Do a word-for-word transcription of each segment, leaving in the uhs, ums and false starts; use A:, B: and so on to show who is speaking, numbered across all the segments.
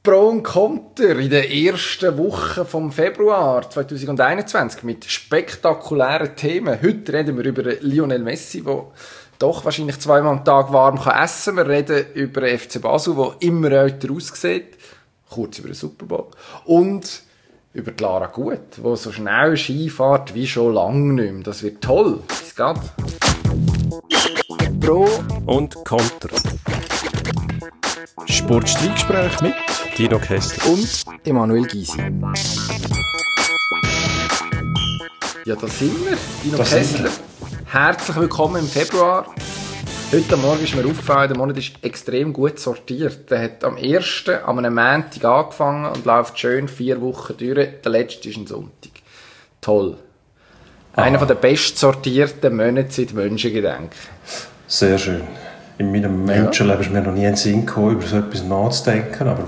A: Pro und Contra in der ersten Woche vom Februar zwanzig einundzwanzig mit spektakulären Themen. Heute reden wir über Lionel Messi, der doch wahrscheinlich zweimal am Tag warm kann essen kann. Wir reden über den F C Basel, der immer älter aussieht. Kurz über den Super Bowl. Und über die Lara Gut, die so schnell Ski fährt wie schon lange nicht mehr. Das wird toll. Es geht.
B: Pro und Contra. Sportstreitgespräch mit Dino Kessler
A: und Emanuel Gysi. Ja, da sind wir. Dino das Kessler. Herzlich willkommen im Februar. Heute Morgen ist mir aufgefallen, der Monat ist extrem gut sortiert. Der hat am ersten an einem Montag angefangen und läuft schön vier Wochen durch. Der letzte ist ein Sonntag. Toll. Ah. Einer der best sortierten Monate seit Menschengedenken.
C: Sehr schön. In meinem Menschenleben ist mir noch nie in den Sinn gekommen, über so etwas nachzudenken, aber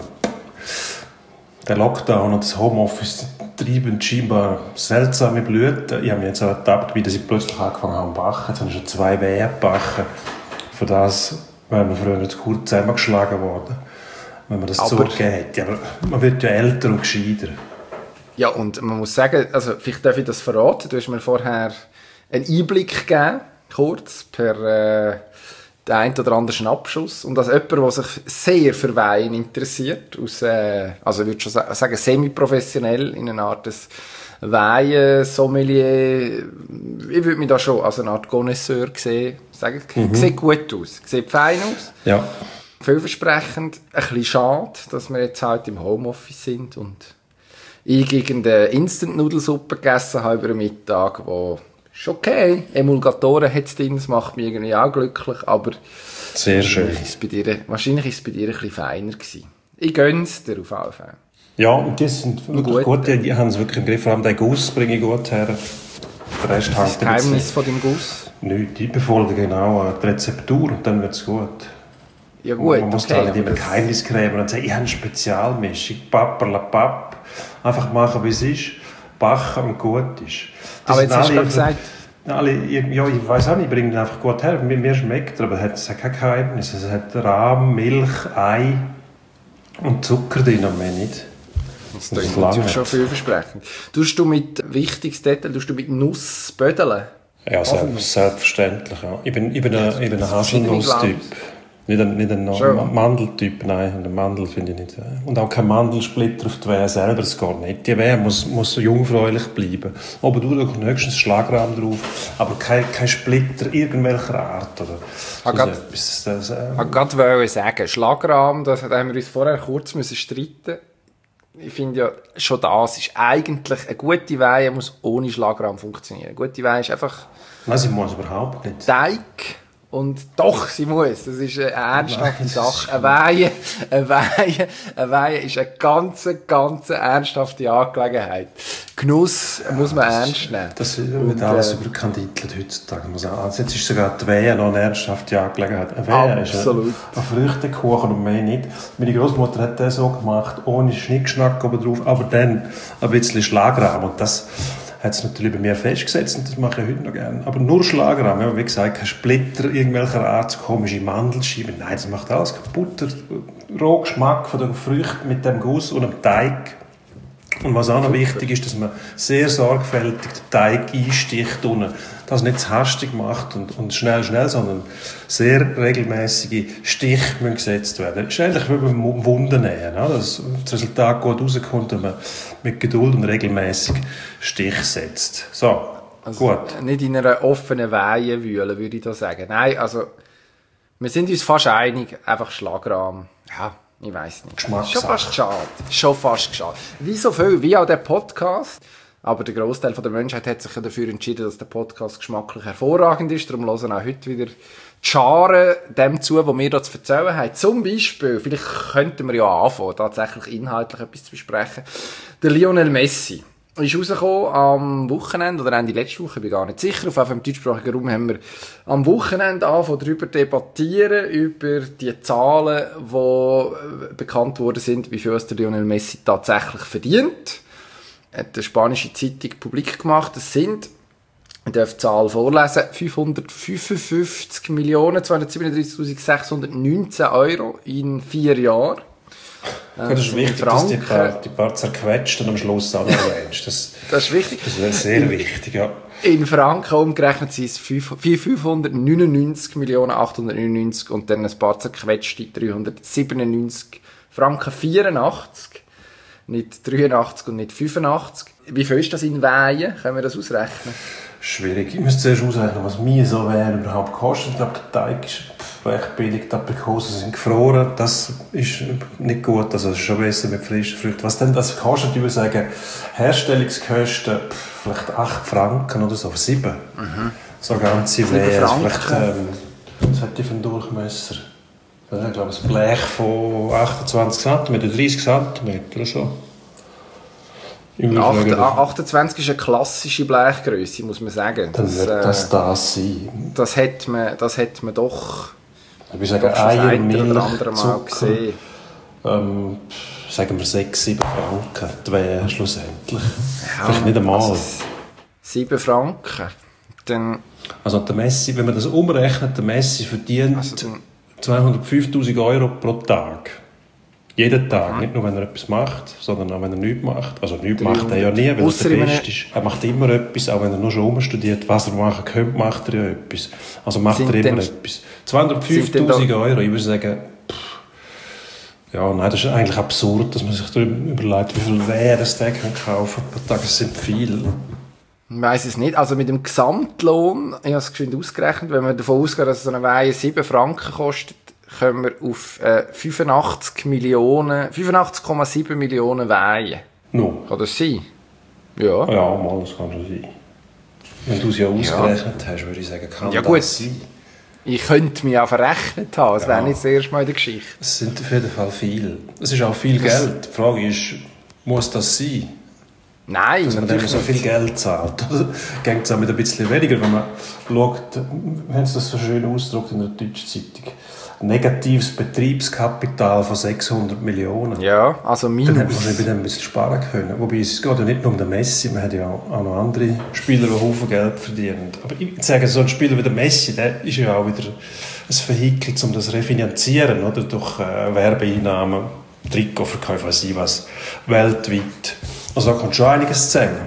C: der Lockdown und das Homeoffice treiben scheinbar seltsame Blüten. Ich habe mich jetzt auch ertappt, wie ich plötzlich angefangen habe zu backen. Jetzt habe ich schon zwei Wehen gebacken. Für das wären wir früher zu kurz zusammengeschlagen worden, wenn man das zugegeben hätte. Aber man wird ja älter und gescheiter.
A: Ja, und man muss sagen, also vielleicht darf ich das verraten, du hast mir vorher einen Einblick gegeben, kurz, per äh, den einen oder anderen Schnappschuss. Und als jemand, der sich sehr für Wein interessiert, aus, äh, also ich würde schon sagen, semi-professionell, in einer Art des Wein-Sommelier, ich würde mich da schon als eine Art Connoisseur sehen. Sagen, mhm. Sieht gut aus, sieht fein aus.
C: Ja.
A: Vielversprechend. Ein bisschen schade, dass wir jetzt halt im Homeoffice sind und ich irgendeine Instant-Nudelsuppe gegessen habe über den Mittag, wo ist okay. Emulgatoren hat es drin, das macht mich irgendwie auch glücklich, aber
C: sehr schön.
A: Ist es bei dir, wahrscheinlich war es bei dir ein bisschen feiner gewesen. Ich gönne es dir auf alle Fälle.
C: Ja, und die sind wirklich gut, gut die, die haben es wirklich im Griff, vor allem den Guss bringe ich gut her. Der Rest
A: das ist das Geheimnis von dem Guss?
C: Nichts, die befolgen genau die Rezeptur und dann wird es gut.
A: Ja gut,
C: man muss
A: okay,
C: da nicht immer Geheimnisgräber und sagen, ich habe eine Spezialmischung, papperlapapp, einfach machen, wie es ist, backen und gut ist.
A: Das aber jetzt hast du gerade gesagt...
C: Alle, ja, ich weiss auch nicht, ich bringe ihn einfach gut her, mir, mir schmeckt er, aber es hat kein Geheimnis. Es hat Rahm, Milch, Ei und Zucker drin, und mehr nicht.
A: Das, das ist natürlich schon vielversprechend. Tust du mit, wichtiges Detail, tust du mit Nuss bödeln?
C: Ja, selbst, selbstverständlich. Ja. Ich bin, ich bin ein, ich bin ein Haselnuss-Typ. Nicht ein, nicht ein Mandeltyp, nein. Einen Mandel finde ich nicht. Und auch kein Mandelsplitter auf die Wehe selber, das geht nicht. Die Wehe muss, muss jungfräulich bleiben. Aber du doch höchstens Schlagrahm drauf, aber kein, kein Splitter irgendwelcher Art. Oder
A: so etwas, das, äh, ich wollte gerade sagen, Schlagrahm, das haben wir uns vorher kurz müssen streiten. Ich finde ja, schon das ist eigentlich eine gute Weihe, muss ohne Schlagrahm funktionieren. Eine gute Weihe ist einfach...
C: Nein, sie muss überhaupt nicht.
A: Teig. Und doch, sie muss. Das ist eine ernsthafte Sache. Eine Weihe, eine Weihe, eine Weihe ist eine ganz, ganz ernsthafte Angelegenheit. Genuss ja, muss man ernst nehmen.
C: Das wird alles äh, überkandidelt heutzutage. Also jetzt ist sogar die Weihe noch eine ernsthafte Angelegenheit. Eine Weihe ist ein, ein Früchtekuchen und mehr nicht. Meine Großmutter hat das so gemacht, ohne Schnickschnack oben drauf, aber dann ein bisschen Schlagrahm. Und das hat es natürlich bei mir festgesetzt und das mache ich heute noch gerne. Aber nur Schlagrahm, ja, wie gesagt, kein Splitter irgendwelcher Art, so komische Mandelscheiben. Nein, das macht alles kaputt. Der Rohgeschmack von den Früchten mit dem Guss und dem Teig. Und was auch noch wichtig ist, dass man sehr sorgfältig den Teig einsticht und das nicht zu hastig macht und, und schnell, schnell, sondern sehr regelmäßige Stiche müssen gesetzt werden. Das ist eigentlich wie beim Wunden nähen, dass das Resultat gut rauskommt, wenn man mit Geduld und regelmäßig Stich setzt. So,
A: also gut. Nicht in einer offenen Weihe wühlen, würde ich da sagen. Nein, also wir sind uns fast einig, einfach Schlagrahm. Ja. Ich weiss nicht. Schon fast schade. Schon fast schade. Wie so viel, wie auch der Podcast. Aber der Großteil der Menschheit hat sich ja dafür entschieden, dass der Podcast geschmacklich hervorragend ist. Darum hören auch heute wieder die Scharen dem zu, was wir da zu erzählen haben. Zum Beispiel, vielleicht könnten wir ja anfangen, tatsächlich inhaltlich etwas zu besprechen. Der Lionel Messi ist rausgekommen am Wochenende, oder Ende letzte Woche, ich bin gar nicht sicher. Auf jeden Fall im deutschsprachigen Raum haben wir am Wochenende angefangen, darüber debattieren, über die Zahlen, die bekannt worden sind, wie viel der Lionel Messi tatsächlich verdient. Hat eine spanische Zeitung publik gemacht. Das sind, ich darf die Zahl vorlesen, fünfhundertfünfundfünfzig Millionen zweihundertsiebenunddreißigtausendsechshundertneunzehn Euro in vier Jahren.
C: Ja, das ist wichtig, dass die paar, die paar zerquetschten am Schluss auch noch erwähnst. Das,
A: das ist wichtig.
C: Das wäre sehr wichtig, ja.
A: In Franken umgerechnet sind es fünfhundertneunundneunzig Millionen achthundertneunundneunzig und dann ein paar zerquetschte dreihundertsiebenundneunzig Franken vierundachtzig. Nicht dreiundachtzig und nicht fünfundachtzig. Wie viel ist das in Weihen? Können wir das ausrechnen?
C: Schwierig. Ich müsste zuerst ausrechnen, was mir so wäre überhaupt kostet. Ich glaube, der Teig ist recht billig, die Aprikosen sind gefroren. Das ist nicht gut, also es ist schon besser mit frischen Früchten. Was denn das kostet? Ich würde sagen, Herstellungskosten vielleicht acht Franken oder so, sieben. Mhm. So ganze Wehe. Vielleicht, ähm, was hat die für einen Durchmesser? Ich glaube, ein Blech von achtundzwanzig Zentimeter, dreißig Zentimeter oder so.
A: achtundzwanzig ist eine klassische Blechgröße, muss man sagen.
C: Dann das, wird das äh, das sein.
A: Das hat man, das hat man doch,
C: ich würde sagen, Eier, Milch,
A: Mal gesehen.
C: Ähm, sagen wir sechs, sieben Franken, die wäre schlussendlich. Ja, vielleicht nicht einmal. Also
A: sieben Franken. Dann,
C: also der Messi, wenn man das umrechnet, der Messi verdient also zweihundertfünftausend Euro pro Tag. Jeden Tag, mhm. Nicht nur wenn er etwas macht, sondern auch wenn er nichts macht. Also nichts macht er ja nie, weil er der Beste ist. Er macht immer etwas, auch wenn er nur schon umstudiert. Was er machen könnte, macht er ja etwas. Also macht er immer etwas. zweihundertfünftausend Euro, ich würde sagen, pff, ja, nein, das ist eigentlich absurd, dass man sich darüber überlegt, wie viel Wehr das der kann kaufen pro Tag. Das sind viele.
A: Ich weiss es nicht. Also mit dem Gesamtlohn, ich habe es geschwind ausgerechnet, wenn man davon ausgeht, dass so eine Weihe sieben Franken kostet, kommen wir auf äh, fünfundachtzig Millionen, fünfundachtzig Komma sieben Millionen Weihen.
C: No.
A: Kann das sein? Ja.
C: Ja, mal, das kann schon sein. Wenn du es ja ausgerechnet ja. hast, würde ich sagen, kann
A: ja,
C: das
A: gut.
C: sein.
A: Ich könnte mich auch verrechnet haben, das ja. wäre nicht das erste Mal in der Geschichte.
C: Es sind auf jeden Fall viel. Es ist auch viel das Geld. Die Frage ist, muss das sein?
A: Nein,
C: dass man dann so viel Geld zahlt. Oder geht es auch mit ein bisschen weniger, wenn man schaut, wir haben es das so schön ausgedrückt in der Deutschen Zeitung, negatives Betriebskapital von sechshundert Millionen.
A: Ja, also minus.
C: Dann hätte man bei dem ein bisschen sparen können. Wobei es geht ja nicht nur um den Messi, man hat ja auch noch andere Spieler, die Haufen Geld verdienen. Aber ich sage, so ein Spieler wie der Messi, der ist ja auch wieder ein Vehikel, um das refinanzieren, oder? Durch äh, Werbeeinnahmen, Trikotverkäufe, weiß ich was, weltweit. Also da kommt schon einiges zusammen.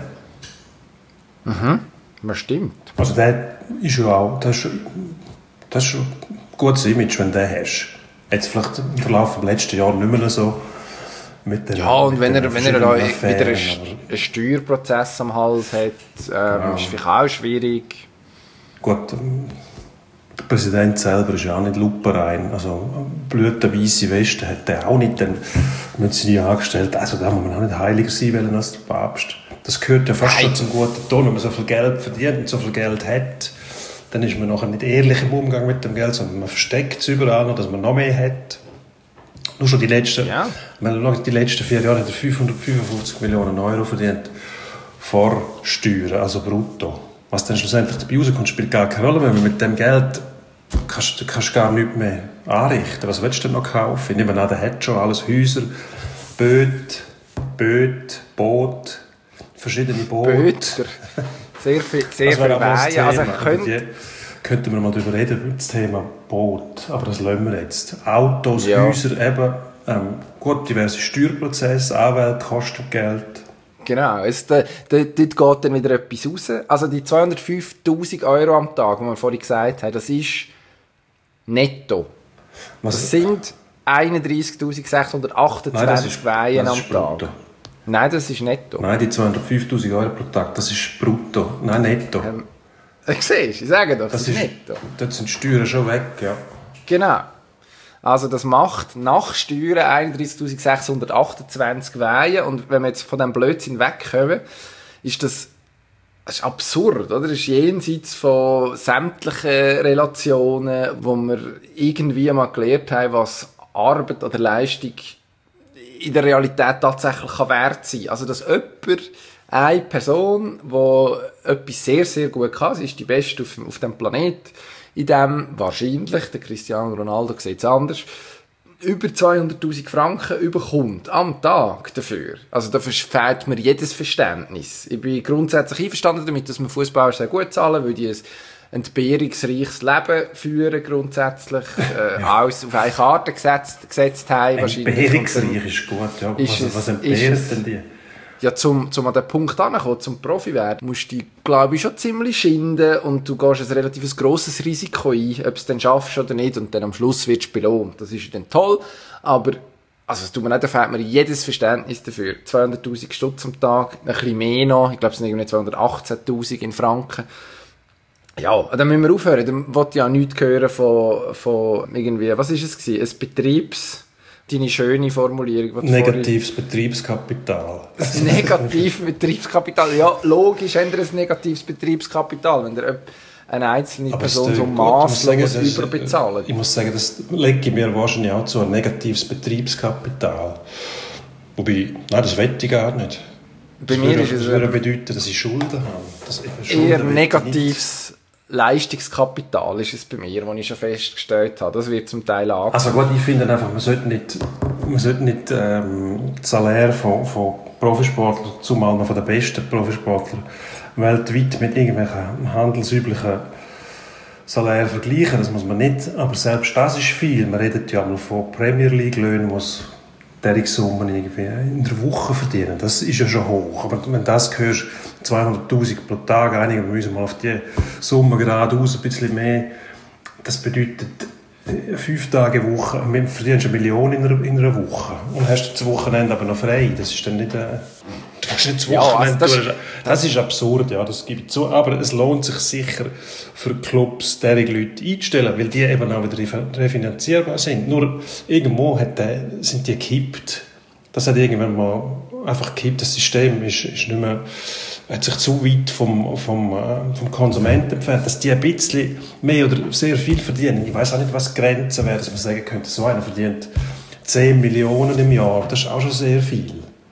A: Mhm, das stimmt.
C: Also der ist ja auch, das ist, das ist schon ein gutes Image, wenn du den hast. Jetzt vielleicht im Verlauf des letzten Jahres nicht mehr so. Mit den,
A: ja, und wenn er, wenn er da
C: Affären,
A: wieder einen, einen Steuerprozess am Hals hat, ähm, ja. ist vielleicht auch schwierig.
C: Gut, der Präsident selber ist ja auch nicht lupenrein. Also blütenweisse Weste hat er auch nicht. Dann müssen sie die Angestellten, also da muss man auch nicht heiliger sein wollen als der Papst. Das gehört ja fast Nein. schon zum guten Ton. Wenn man so viel Geld verdient und so viel Geld hat, dann ist man nachher nicht ehrlich im Umgang mit dem Geld, sondern man versteckt es überall noch, dass man noch mehr hat. Nur schon die letzten, ja. wenn man die letzten vier Jahre hat er fünfhundertfünfundfünfzig Millionen Euro verdient vor Steuern, also brutto. Was dann schlussendlich dabei rauskommt, spielt gar keine Rolle mehr, weil mit dem Geld kannst du kannst gar nichts mehr anrichten. Was willst du denn noch kaufen? Ich nehme an, der hat schon alles, Häuser, Böte, Böte, Boot, verschiedene Boote.
A: Böte. Sehr viel, sehr viel Weihen. Also
C: könnte, könnten wir mal darüber reden, über das Thema Boot. Aber das lassen wir jetzt. Autos, ja. Häuser, eben, ähm, gut, diverse Steuerprozesse, Anwälte kosten Geld.
A: Genau, es, da, da, dort geht dann wieder etwas raus. Also die zweihundertfünftausend Euro am Tag, die wir vorhin gesagt haben, das ist netto. Was? Das sind einunddreißigtausendsechshundertachtundzwanzig Weihen am Tag. Brutto. Nein, das ist netto.
C: Nein, die zweihundertfünftausend Euro pro Tag, das ist brutto. Nein, netto.
A: Ähm, siehst du, ich sage doch, das, das ist netto.
C: Dort sind die Steuern schon weg, ja.
A: Genau. Also das macht nach Steuern einunddreißigtausendsechshundertachtundzwanzig Weihen. Und wenn wir jetzt von diesem Blödsinn wegkommen, ist das, das ist absurd, oder? Das ist jenseits von sämtlichen Relationen, wo wir irgendwie mal gelernt haben, was Arbeit oder Leistung in der Realität tatsächlich wert sein kann. Also dass jemand, eine Person, die etwas sehr, sehr gut kann, sie ist die Beste auf, auf dem Planeten, in dem wahrscheinlich, der Cristiano Ronaldo sieht es anders, über zweihunderttausend Franken überkommt am Tag dafür. Also dafür fehlt mir jedes Verständnis. Ich bin grundsätzlich einverstanden damit, dass wir Fußballer sehr gut zahlen, weil die ein entbehrungsreiches Leben führen, grundsätzlich, äh, ja. alles auf eine Karte gesetzt, gesetzt haben.
C: Entbehrungsreich ist gut, ja. Ist was, es, was entbehrt denn die?
A: Ja, zum, zum an den Punkt anzukommen, zum Profi werden, musst du dich, glaube ich, schon ziemlich schinden und du gehst ein relativ grosses Risiko ein, ob du es dann schaffst oder nicht, und dann am Schluss wirst du belohnt. Das ist dann toll, aber also es tut mir nicht, da fehlt mir jedes Verständnis dafür. zweihunderttausend Stutz am Tag, ein bisschen mehr noch, ich glaube, es sind irgendwie zweihundertachtzehntausend in Franken. Ja, dann müssen wir aufhören, dann wollte ich ja nichts hören von, von irgendwie, was ist es gewesen, ein Betriebs... Deine schöne Formulierung.
C: Negatives Betriebskapital.
A: Ein negatives Betriebskapital. Ja, logisch haben wir ein negatives Betriebskapital, wenn der eine einzelne aber Person so masslos überbezahlt.
C: Ich muss sagen, das lege ich mir wahrscheinlich auch zu, ein negatives Betriebskapital. Wobei, nein, das wette ich gar nicht.
A: Bei
C: das
A: mir
C: würde,
A: ist es
C: das würde bedeuten, dass ich Schulden habe. Das
A: Schulden eher negatives Leistungskapital ist es bei mir, das ich schon festgestellt habe. Das wird zum Teil angefangen.
C: Also gut, ich finde einfach, man sollte nicht, man sollte nicht ähm, das Salär von, von Profisportlern, zumal noch von den besten Profisportlern weltweit mit irgendwelchen handelsüblichen Salären vergleichen. Das muss man nicht. Aber selbst das ist viel. Man redet ja mal von Premier League-Löhnen, die diese Summen irgendwie in der Woche verdienen. Das ist ja schon hoch. Aber wenn du das hörst, zweihunderttausend pro Tag, einige müssen mal auf die Summe geradeaus ein bisschen mehr. Das bedeutet fünf Tage Woche, du verdienst eine Million in einer, in einer Woche und hast das Wochenende aber noch frei. Das ist dann nicht... Äh, du hast nicht das Wochenende... Ja, also das, das ist absurd, ja, das gibt es so. Aber es lohnt sich sicher für Clubs, diese Leute einzustellen, weil die eben auch wieder refinanzierbar sind. Nur irgendwo hat der, sind die gekippt. Das hat irgendwann mal einfach gekippt. Das System ist, ist nicht mehr... hat sich zu weit vom, vom, äh, vom Konsumenten entfernt, dass die ein bisschen mehr oder sehr viel verdienen. Ich weiß auch nicht, was die Grenzen wären, dass man sagen könnte, so einer verdient zehn Millionen im Jahr, das ist auch schon sehr viel.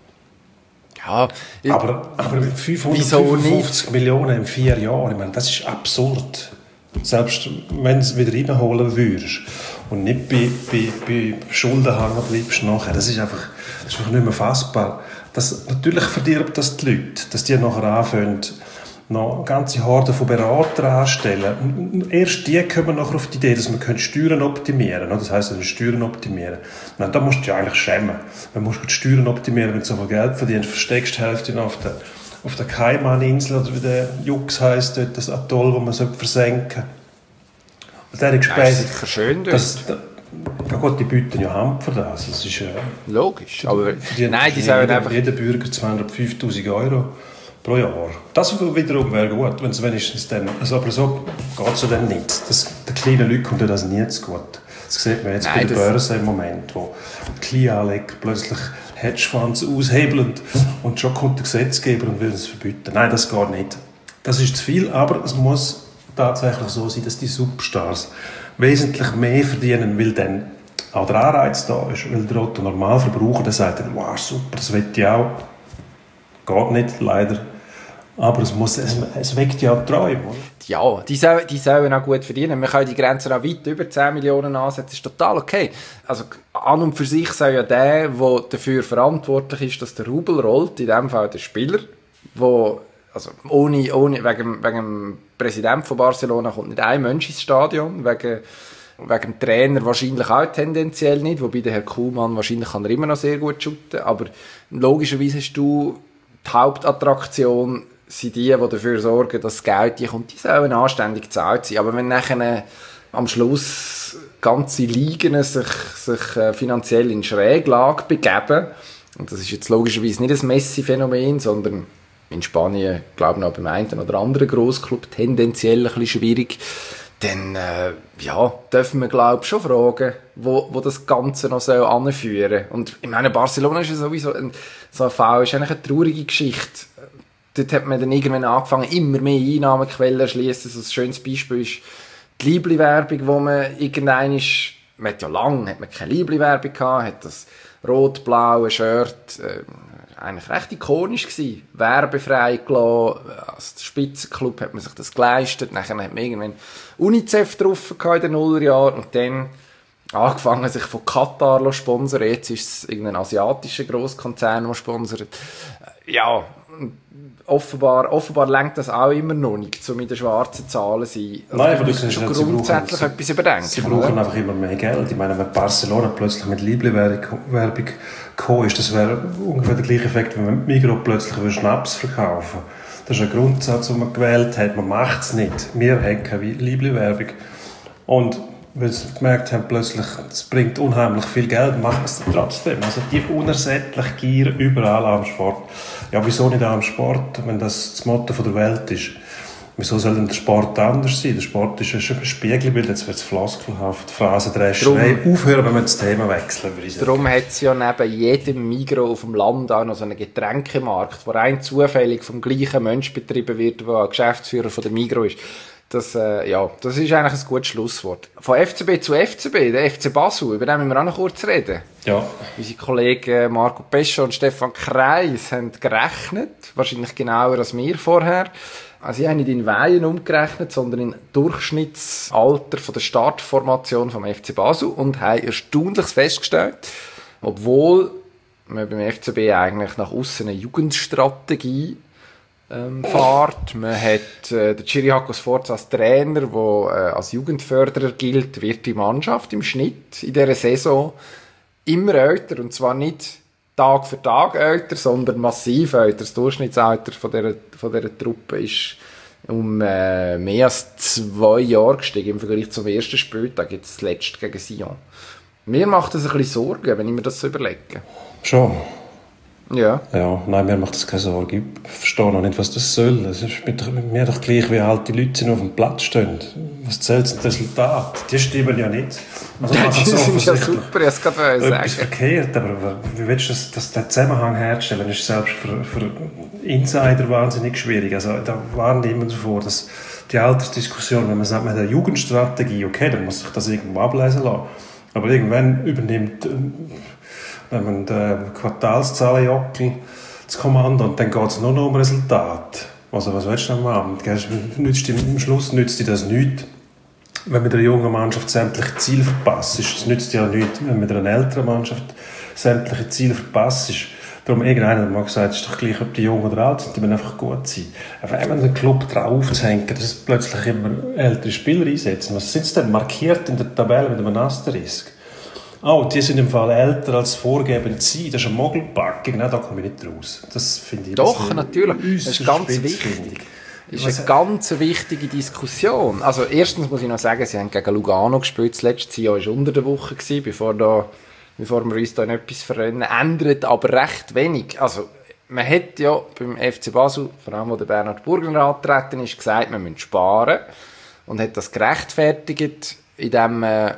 A: Ja,
C: aber, aber fünfhundertfünfundfünfzig Millionen in vier Jahren, ich meine, das ist absurd. Selbst wenn du es wieder reinholen würdest und nicht bei, bei, bei Schulden hängen bleibst nachher, das ist einfach, das ist einfach nicht mehr fassbar. Das, natürlich verdirbt das die Leute, dass die nachher anfangen, noch ganze Horden von Beratern anstellen. Und erst die kommen nachher auf die Idee, dass man Steuern optimieren kann. Das heisst, also Steuern optimieren. Nein, da musst du dich eigentlich schämen. Wenn du die Steuern optimieren, wenn du so viel Geld verdienst, versteckst du die Hälfte auf der, auf der Kaimaninsel oder wie der Jux heisst, dort, das Atoll, das man versenken sollte. Und der ist
A: sicher schön dort. Das,
C: ja gut, die bieten ja Hand für das. Das ist, äh,
A: logisch, aber nein, die sollen
C: jeder,
A: einfach...
C: Jeder Bürger zweihundertfünftausend Euro pro Jahr. Das wiederum wäre gut, wenn es wenigstens dann... Also, aber so geht es ja dann nicht. Das, den kleinen Leuten kommt das nie zu gut. Das sieht man jetzt nein, bei der Börse im Moment, wo die Kleinanleger plötzlich Hedgefonds aushebeln und schon kommt der Gesetzgeber und will es verbieten. Nein, das geht nicht. Das ist zu viel, aber es muss tatsächlich so sein, dass die Superstars wesentlich mehr verdienen, weil dann auch der Anreiz da ist, weil der Otto Normalverbraucher, der sagt dann, wow, super, das will ich auch. Geht nicht, leider. Aber es, muss, es, es weckt ja Träume.
A: Ja, die sollen, die sollen auch gut verdienen. Wir können die Grenzen auch weit über zehn Millionen ansetzen, das ist total okay. Also an und für sich soll ja der, der dafür verantwortlich ist, dass der Rubel rollt, in diesem Fall der Spieler, wo also ohne, ohne, wegen, wegen dem Präsidenten von Barcelona kommt nicht ein Mensch ins Stadion, wegen, wegen dem Trainer wahrscheinlich auch tendenziell nicht, wobei der Herr Kuhlmann wahrscheinlich kann er immer noch sehr gut shooten, aber logischerweise hast du die Hauptattraktion sind die, die dafür sorgen, dass das Geld die kommt, die sollen anständig gezahlt sein, aber wenn nachher am Schluss ganze Ligen sich, sich äh, finanziell in Schräglage begeben, und das ist jetzt logischerweise nicht ein Messi-Phänomen, sondern in Spanien, glaube ich, noch beim einen oder anderen Grossclub tendenziell ein bisschen schwierig, dann äh, ja, dürfen wir, glaube ich, schon fragen, wo, wo das Ganze noch so anführen soll. Und ich meine, Barcelona ist ja sowieso ein, so ein Fall, ist eigentlich eine traurige Geschichte. Dort hat man dann irgendwann angefangen, immer mehr Einnahmequellen zu erschliessen. So ein schönes Beispiel ist die Liebli-Werbung, wo man irgendwann ist, man hat ja lange hat man keine Liebli-Werbung gehabt, hat das rot-blaue Shirt, äh, eigentlich recht ikonisch gewesen. Werbefrei gelassen. Als Spitzenclub hat man sich das geleistet. Nachher hat man irgendwann UNICEF drauf gehabt in den Nullerjahren. Und dann angefangen sich von Katar zu sponsern, jetzt ist es irgendein asiatischer Grosskonzern, der sponsert. Ja, offenbar, offenbar lenkt das auch immer noch nicht, um in den schwarzen Zahlen zu sein. Also
C: Nein, aber du
A: schon
C: siehst,
A: grundsätzlich
C: sie,
A: etwas überdenken.
C: Sie brauchen oder? einfach immer mehr Geld. Ich meine, wenn Barcelona plötzlich mit Liebling-Werbung gekommen ist, das wäre ungefähr der gleiche Effekt, wenn man Migros plötzlich Schnaps verkaufen würde. Das ist ein Grundsatz, den man gewählt hat. Man macht es nicht. Wir haben keine Liebling-Werbung. Und weil sie gemerkt haben, plötzlich, es bringt unheimlich viel Geld, machen es trotzdem. Also die unersättliche Gier überall am Sport. Ja, wieso nicht auch am Sport, wenn das das Motto der Welt ist? Wieso soll denn der Sport anders sein? Der Sport ist ein Spiegelbild, jetzt wird es floskelhaft, Phrasendrescherei. Aufhören, wenn wir das Thema wechseln, würde ich sagen.
A: Darum hat es ja neben jedem Migros auf dem Land auch noch so einen Getränkemarkt, wo rein zufällig vom gleichen Mensch betrieben wird, der Geschäftsführer von der Migros ist. Das, äh, ja, das ist eigentlich ein gutes Schlusswort. Von F C B zu F C B, der F C Basel, über den müssen wir auch noch kurz reden.
C: Ja.
A: Unsere Kollegen Marco Pesce und Stefan Kreis haben gerechnet, wahrscheinlich genauer als wir vorher. Also sie haben nicht in Weihen umgerechnet, sondern in Durchschnittsalter von der Startformation vom F C Basel und haben Erstaunliches festgestellt, obwohl man beim F C B eigentlich nach aussen eine Jugendstrategie Ähm, fährt. Man hat äh, den Chiriakos Forza als Trainer, der äh, als Jugendförderer gilt, wird die Mannschaft im Schnitt in dieser Saison immer älter, und zwar nicht Tag für Tag älter, sondern massiv älter. Das Durchschnittsalter von dieser, von dieser Truppe ist um äh, mehr als zwei Jahre gestiegen im Vergleich zum ersten Spieltag, jetzt zuletzt gegen Sion. Mir macht das ein bisschen Sorgen, wenn ich mir das so überlege.
C: Schon.
A: Ja.
C: Ja, nein, mir macht das keine Sorge. Ich verstehe noch nicht, was das soll. Es ist mit mir doch gleich, wie alte Leute sind auf dem Platz stehen. Was zählt das Resultat? Die stimmen ja nicht. Also
A: Ja, die sind ja super, ich kann es sagen.
C: Etwas verkehrt, aber wie willst du das, das, den Zusammenhang herstellen? Das ist selbst für, für Insider wahnsinnig schwierig. Also da warnen immer davor, dass die Altersdiskussion, wenn man sagt, man hat eine Jugendstrategie, okay, dann muss sich das irgendwo ablesen lassen. Aber irgendwann übernimmt wenn man den Quartalszahlenjockel das Kommando und dann geht es nur noch um Resultat. Also was willst du denn machen? Am Schluss nützt dir das nichts, wenn mit einer jungen Mannschaft sämtliche Ziele verpasst. Es nützt dir ja nichts, wenn mit einer älteren Mannschaft sämtliche Ziele verpasst. Darum, irgendeiner hat mal gesagt, es ist doch gleich, ob die jung oder alt sind, die müssen einfach gut sein. Aber wenn den Club drauf zu hängen, dass plötzlich immer ältere Spieler einsetzen, was sind sie denn markiert in der Tabelle mit einem Asterisk? Oh, die sind im Fall älter als vorgegeben zu sein. Das ist eine Mogelpackung. Nein, da komme ich nicht raus. Das finde ich
A: Doch, natürlich. Das ist ganz wichtig. Das ist eine ganz wichtige Diskussion. Also erstens muss ich noch sagen, sie haben gegen Lugano gespielt. Das letzte Jahr war unter der Woche, bevor, da, bevor wir uns da in etwas verrennen. Ändert aber recht wenig. Also man hat ja beim F C Basel, vor allem wo der Bernhard Burgner angetreten ist, gesagt, man müsse sparen. Und hat das gerechtfertigt, indem man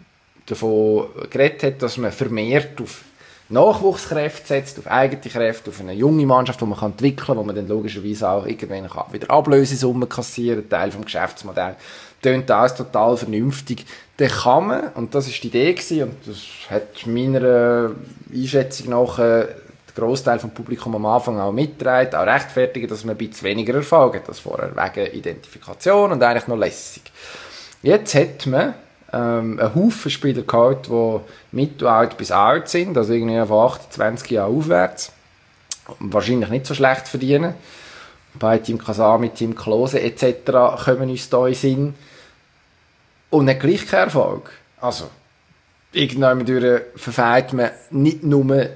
A: davon geredet hat, dass man vermehrt auf Nachwuchskräfte setzt, auf eigene Kräfte, auf eine junge Mannschaft, die man kann entwickeln kann, wo man dann logischerweise auch irgendwann kann wieder Ablösesummen kassieren, Teil vom Geschäftsmodell. Das klingt alles total vernünftig. Dann kann man, und das war die Idee gewesen, und das hat meiner Einschätzung nach äh, der Grossteil vom Publikum am Anfang auch mitgetragen, auch rechtfertigen, dass man ein bisschen weniger Erfolg hat als vorher, wegen Identifikation und eigentlich noch lässig. Jetzt hat man Ähm, ein Haufen Spieler gehabt, die mittelalt bis alt sind, also irgendwie von achtundzwanzig Jahren aufwärts. Und wahrscheinlich nicht so schlecht verdienen. Bei Team Kasami, Team Klose et cetera kommen uns da in den Sinn. Und nicht gleich kein Erfolg. Also, irgendwann verfehlt man nicht nur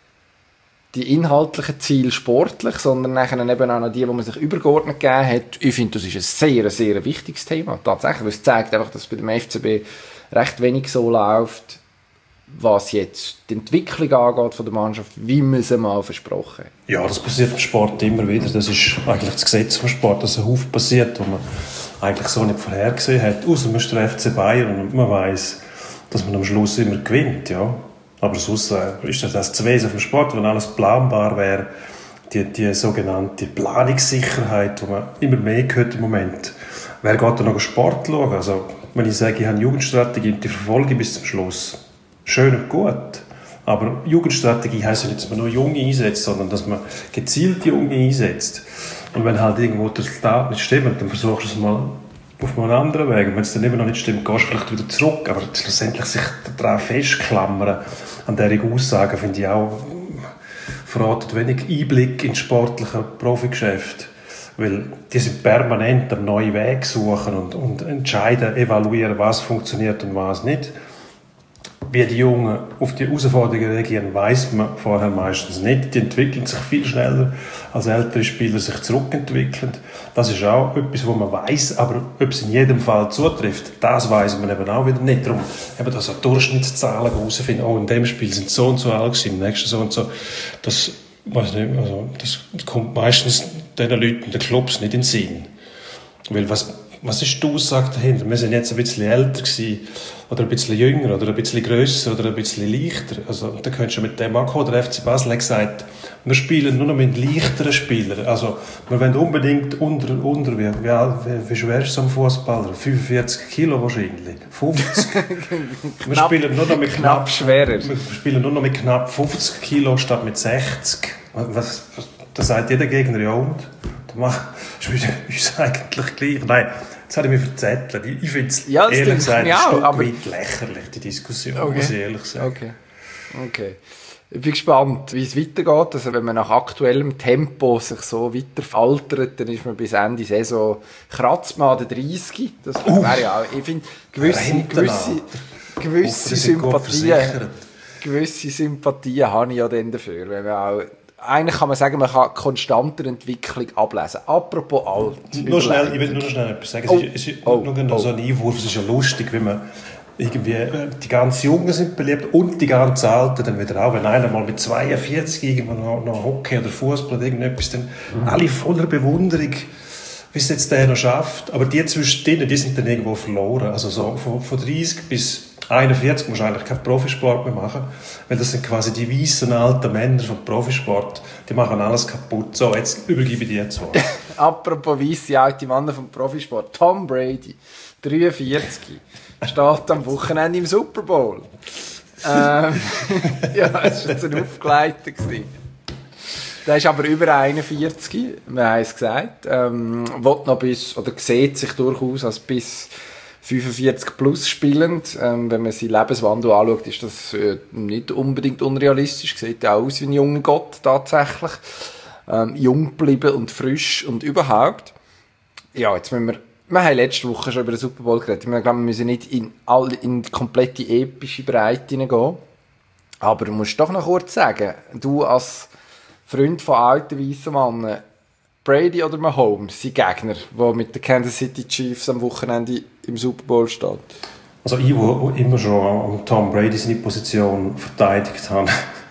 A: die inhaltlichen Ziele sportlich, sondern nachher eben auch noch die, die man sich übergeordnet gegeben hat. Ich finde, das ist ein sehr, sehr wichtiges Thema. Tatsächlich, weil es zeigt einfach, dass bei dem F C B recht wenig so läuft, was jetzt die Entwicklung angeht von der Mannschaft, wie man sie mal versprochen hat.
C: Ja, das passiert im Sport immer wieder. Das ist eigentlich das Gesetz vom Sport, dass ein Haufen passiert, wo man eigentlich so nicht vorhergesehen hat. Außer man ist der F C Bayern und man weiss, dass man am Schluss immer gewinnt, ja. Aber sonst äh, ist das das Wesen vom Sport, wenn alles planbar wäre, die, die sogenannte Planungssicherheit, die man immer mehr hört im Moment. Wer geht da noch Sport schauen? Also, wenn ich sage, ich habe eine Jugendstrategie und die verfolge bis zum Schluss, schön und gut. Aber Jugendstrategie heisst ja nicht, dass man nur Junge einsetzt, sondern dass man gezielt Junge einsetzt. Und wenn halt irgendwo das Resultat nicht stimmt, dann versuchst du es mal auf einem anderen Weg. Und wenn es dann immer noch nicht stimmt, gehst du vielleicht wieder zurück. Aber schlussendlich sich daran festklammern, an dieser Aussage, finde ich auch, verratet wenig Einblick ins sportliche Profigeschäft. Weil die sind permanent am neuen Weg suchen und, und entscheiden, evaluieren, was funktioniert und was nicht. Wie die Jungen auf die Herausforderungen reagieren, weiss man vorher meistens nicht. Die entwickeln sich viel schneller, als ältere Spieler sich zurückentwickeln. Das ist auch etwas, was man weiss, aber ob es in jedem Fall zutrifft, das weiss man eben auch wieder nicht. Darum eben das so Durchschnittszahlen herausfinden, oh, in dem Spiel sind so und so alt, im nächsten so und so. Das, weiß nicht, also, das kommt meistens den Leuten, den Clubs nicht in den Sinn. Weil was Was ist die Aussage dahinter? Wir sind jetzt ein bisschen älter gewesen, oder ein bisschen jünger, oder ein bisschen grösser, oder ein bisschen leichter. Also, da könntest du mit dem ankommen. Der F C Basel hat gesagt, wir spielen nur noch mit leichteren Spielern. Also, wir wollen unbedingt unter, unter wie, wie, wie schwer ist so ein Fußballer? fünfundvierzig Kilo wahrscheinlich. fünfzig. wir
A: knapp,
C: spielen nur noch mit knapp,
A: knapp schwerer.
C: Wir spielen nur noch mit knapp fünfzig Kilo statt mit sechzig. Was, was, da sagt jeder Gegner, ja und? Das ist eigentlich gleich. Nein, jetzt habe ich mich verzettelt. Ich finde es
A: ja,
C: ehrlich gesagt ein Stück
A: aber...
C: weit lächerlich, die Diskussion,
A: okay.
C: muss ich ehrlich sagen.
A: Okay. Okay. Ich bin gespannt, wie es weitergeht. Also wenn man nach aktuellem Tempo sich so weiter veraltert, dann ist man bis Ende Saison kratzt man an den dreißig. Das wäre ja auch, ich finde, gewisse, gewisse, gewisse Sympathien, gewisse Sympathien habe ich ja dann dafür, wenn man auch eigentlich kann man sagen, man kann konstanter Entwicklung ablesen. Apropos alt.
C: Nur schnell, ich will nur schnell etwas sagen.
A: Oh.
C: Es ist
A: Oh.
C: nur noch
A: Oh.
C: so ein Einwurf. Es ist ja lustig, wenn man irgendwie, die ganz Jungen sind beliebt und die ganz Alten dann wieder auch. Wenn einer mal mit zweiundvierzig irgendwo noch, noch Hockey oder Fußball oder irgendetwas, dann mhm. alle voller Bewunderung, wie es jetzt der noch schafft. Aber die zwischen denen, die sind dann irgendwo verloren. Also so von, von dreißig bis einundvierzig musst du eigentlich keinen Profisport mehr machen, weil das sind quasi die weißen alten Männer vom Profisport, die machen alles kaputt. So, jetzt übergebe ich dir jetzt was.
A: Apropos weisse alte Männer vom Profisport, Tom Brady, dreiundvierzig, steht am Wochenende im Super Bowl. ähm, ja, das war jetzt ein Aufgeleiter. Der ist aber über einundvierzig, wir haben es gesagt, ähm, will noch bis, oder sieht sich durchaus als bis fünfundvierzig plus spielend. Ähm, wenn man seinen Lebenswandel anschaut, ist das äh, nicht unbedingt unrealistisch. Sieht ja auch aus wie ein junger Gott, tatsächlich. Ähm, jung geblieben und frisch und überhaupt. Ja, jetzt müssen wir, wir haben letzte Woche schon über den Super Bowl geredet. Ich glaube, wir müssen nicht in, all, in die komplette epische Breite hineingehen. Aber du musst doch noch kurz sagen, du als Freund von alten weißen Männern, Brady oder Mahomes, sein Gegner, der mit den Kansas City Chiefs am Wochenende im Super Bowl steht?
C: Also ich, der immer schon Tom Brady seine Position verteidigt habe.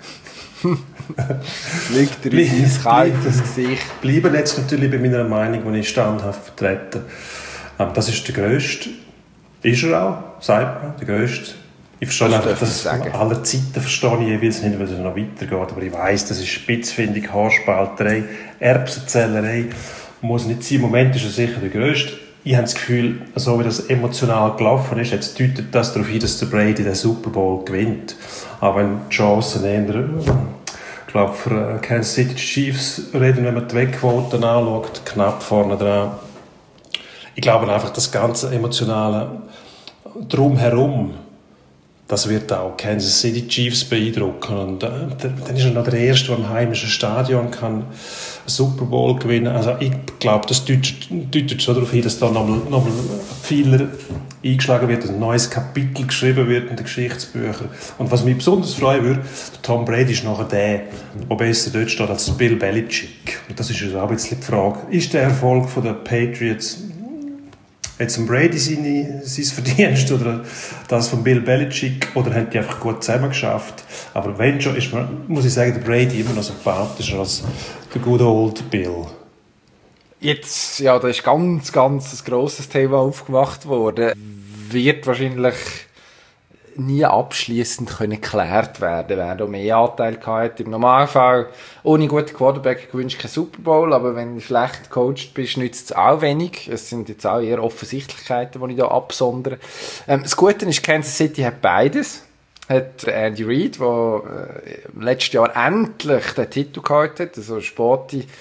A: Liegt dir in sein kaltes Gesicht.
C: Bleiben jetzt natürlich bei meiner Meinung, die ich standhaft vertrete. Das ist der Grösste. Ist er auch, sagt man, der Grösste. Ich verstehe einfach, dass aller Zeiten verstehe ich jeweils nicht, weil es noch weitergeht. Aber ich weiss, das ist Spitzfindig, Haarspalterei, Erbsenzählerei. Muss nicht sein. Im Moment ist er sicher der Grösste. Ich habe das Gefühl, so wie das emotional gelaufen ist, jetzt deutet das darauf hin, dass der Brady den Super Bowl gewinnt. Aber wenn die Chancen eher, ich glaube, für Kansas City Chiefs reden, wenn man die Wegquoten anschaut, knapp vorne dran. Ich glaube einfach, das ganze emotionale Drumherum, das wird auch Kansas City Chiefs beeindrucken. Und äh, dann ist er noch der Erste, der im heimischen Stadion kann einen Super Bowl gewinnen kann. Also ich glaube, das deutet, deutet schon darauf hin, dass da nochmal noch mal Pfeiler eingeschlagen wird, ein neues Kapitel geschrieben wird in den Geschichtsbüchern. Und was mich besonders freuen würde, Tom Brady ist nachher der, der besser dort steht als Bill Belichick. Und das ist ja auch ein bisschen die Frage. Ist der Erfolg der Patriots jetzt ein Brady seine, sein Verdienst oder das von Bill Belichick, oder haben die einfach gut zusammen geschafft? Aber wenn schon, ist man, muss ich sagen, der Brady immer noch sympathischer als der good old Bill.
A: Jetzt, ja, da ist ganz, ganz ein grosses Thema aufgemacht worden. Wird wahrscheinlich nie abschliessend können geklärt werden, wer da mehr Anteil hatte. Im Normalfall, ohne guten Quarterback gewinnst du keinen Super Bowl, aber wenn du schlecht gecoacht bist, nützt es auch wenig. Es sind jetzt auch eher Offensichtlichkeiten, die ich da absondere. Ähm, das Gute ist, Kansas City hat beides. Hat Andy Reid, der äh, letztes Jahr endlich den Titel gehalten hat, also Sporty,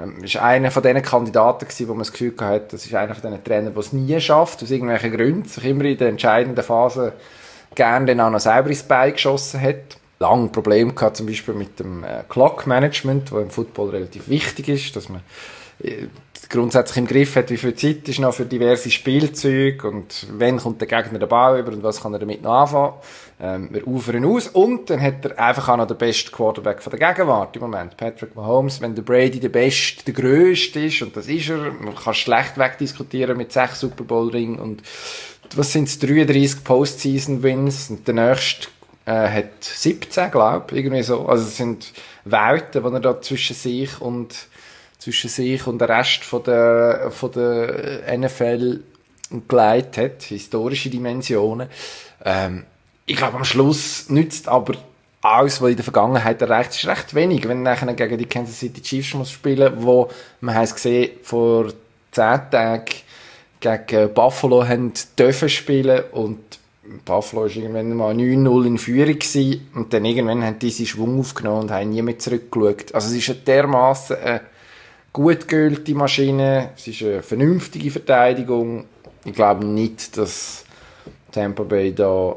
A: Ähm, ist einer von diesen Kandidaten gewesen, wo man das Gefühl hatte, das ist einer von diesen Trainern, der es nie schafft, aus irgendwelchen Gründen, sich immer in der entscheidenden Phase gerne dann auch noch selber ins Bein geschossen hat. Lange Probleme gehabt, zum Beispiel mit dem äh, Clock-Management, das im Football relativ wichtig ist, dass man äh, grundsätzlich im Griff hat, wie viel Zeit ist noch für diverse Spielzeuge und wann kommt der Gegner den Ball über und was kann er damit noch anfangen. Ähm, wir ufern aus und dann hat er einfach auch noch den besten Quarterback von der Gegenwart im Moment, Patrick Mahomes. Wenn der Brady der Beste, der Grösste ist, und das ist er, man kann schlecht wegdiskutieren mit sechs Super Bowl Ringen und was sind es, dreiunddreissig Postseason-Wins und der nächste äh, hat siebzehn, glaube ich, irgendwie so. Also es sind Welten, die er da zwischen sich und zwischen sich und der Rest von der, von der N F L geleitet hat, historische Dimensionen. Ähm, ich glaube, am Schluss nützt aber alles, was in der Vergangenheit erreicht ist, recht wenig. Wenn er nachher gegen die Kansas City Chiefs muss spielen, wo, man hat es gesehen, vor zehn Tagen gegen Buffalo haben dürfen spielen und Buffalo war irgendwann mal neun null in Führung gewesen, und dann irgendwann haben die diesen Schwung aufgenommen und haben nie mehr zurückgeschaut. Also es ist eine dermassen eine gut geölte Maschine, es ist eine vernünftige Verteidigung. Ich glaube nicht, dass Tampa Bay da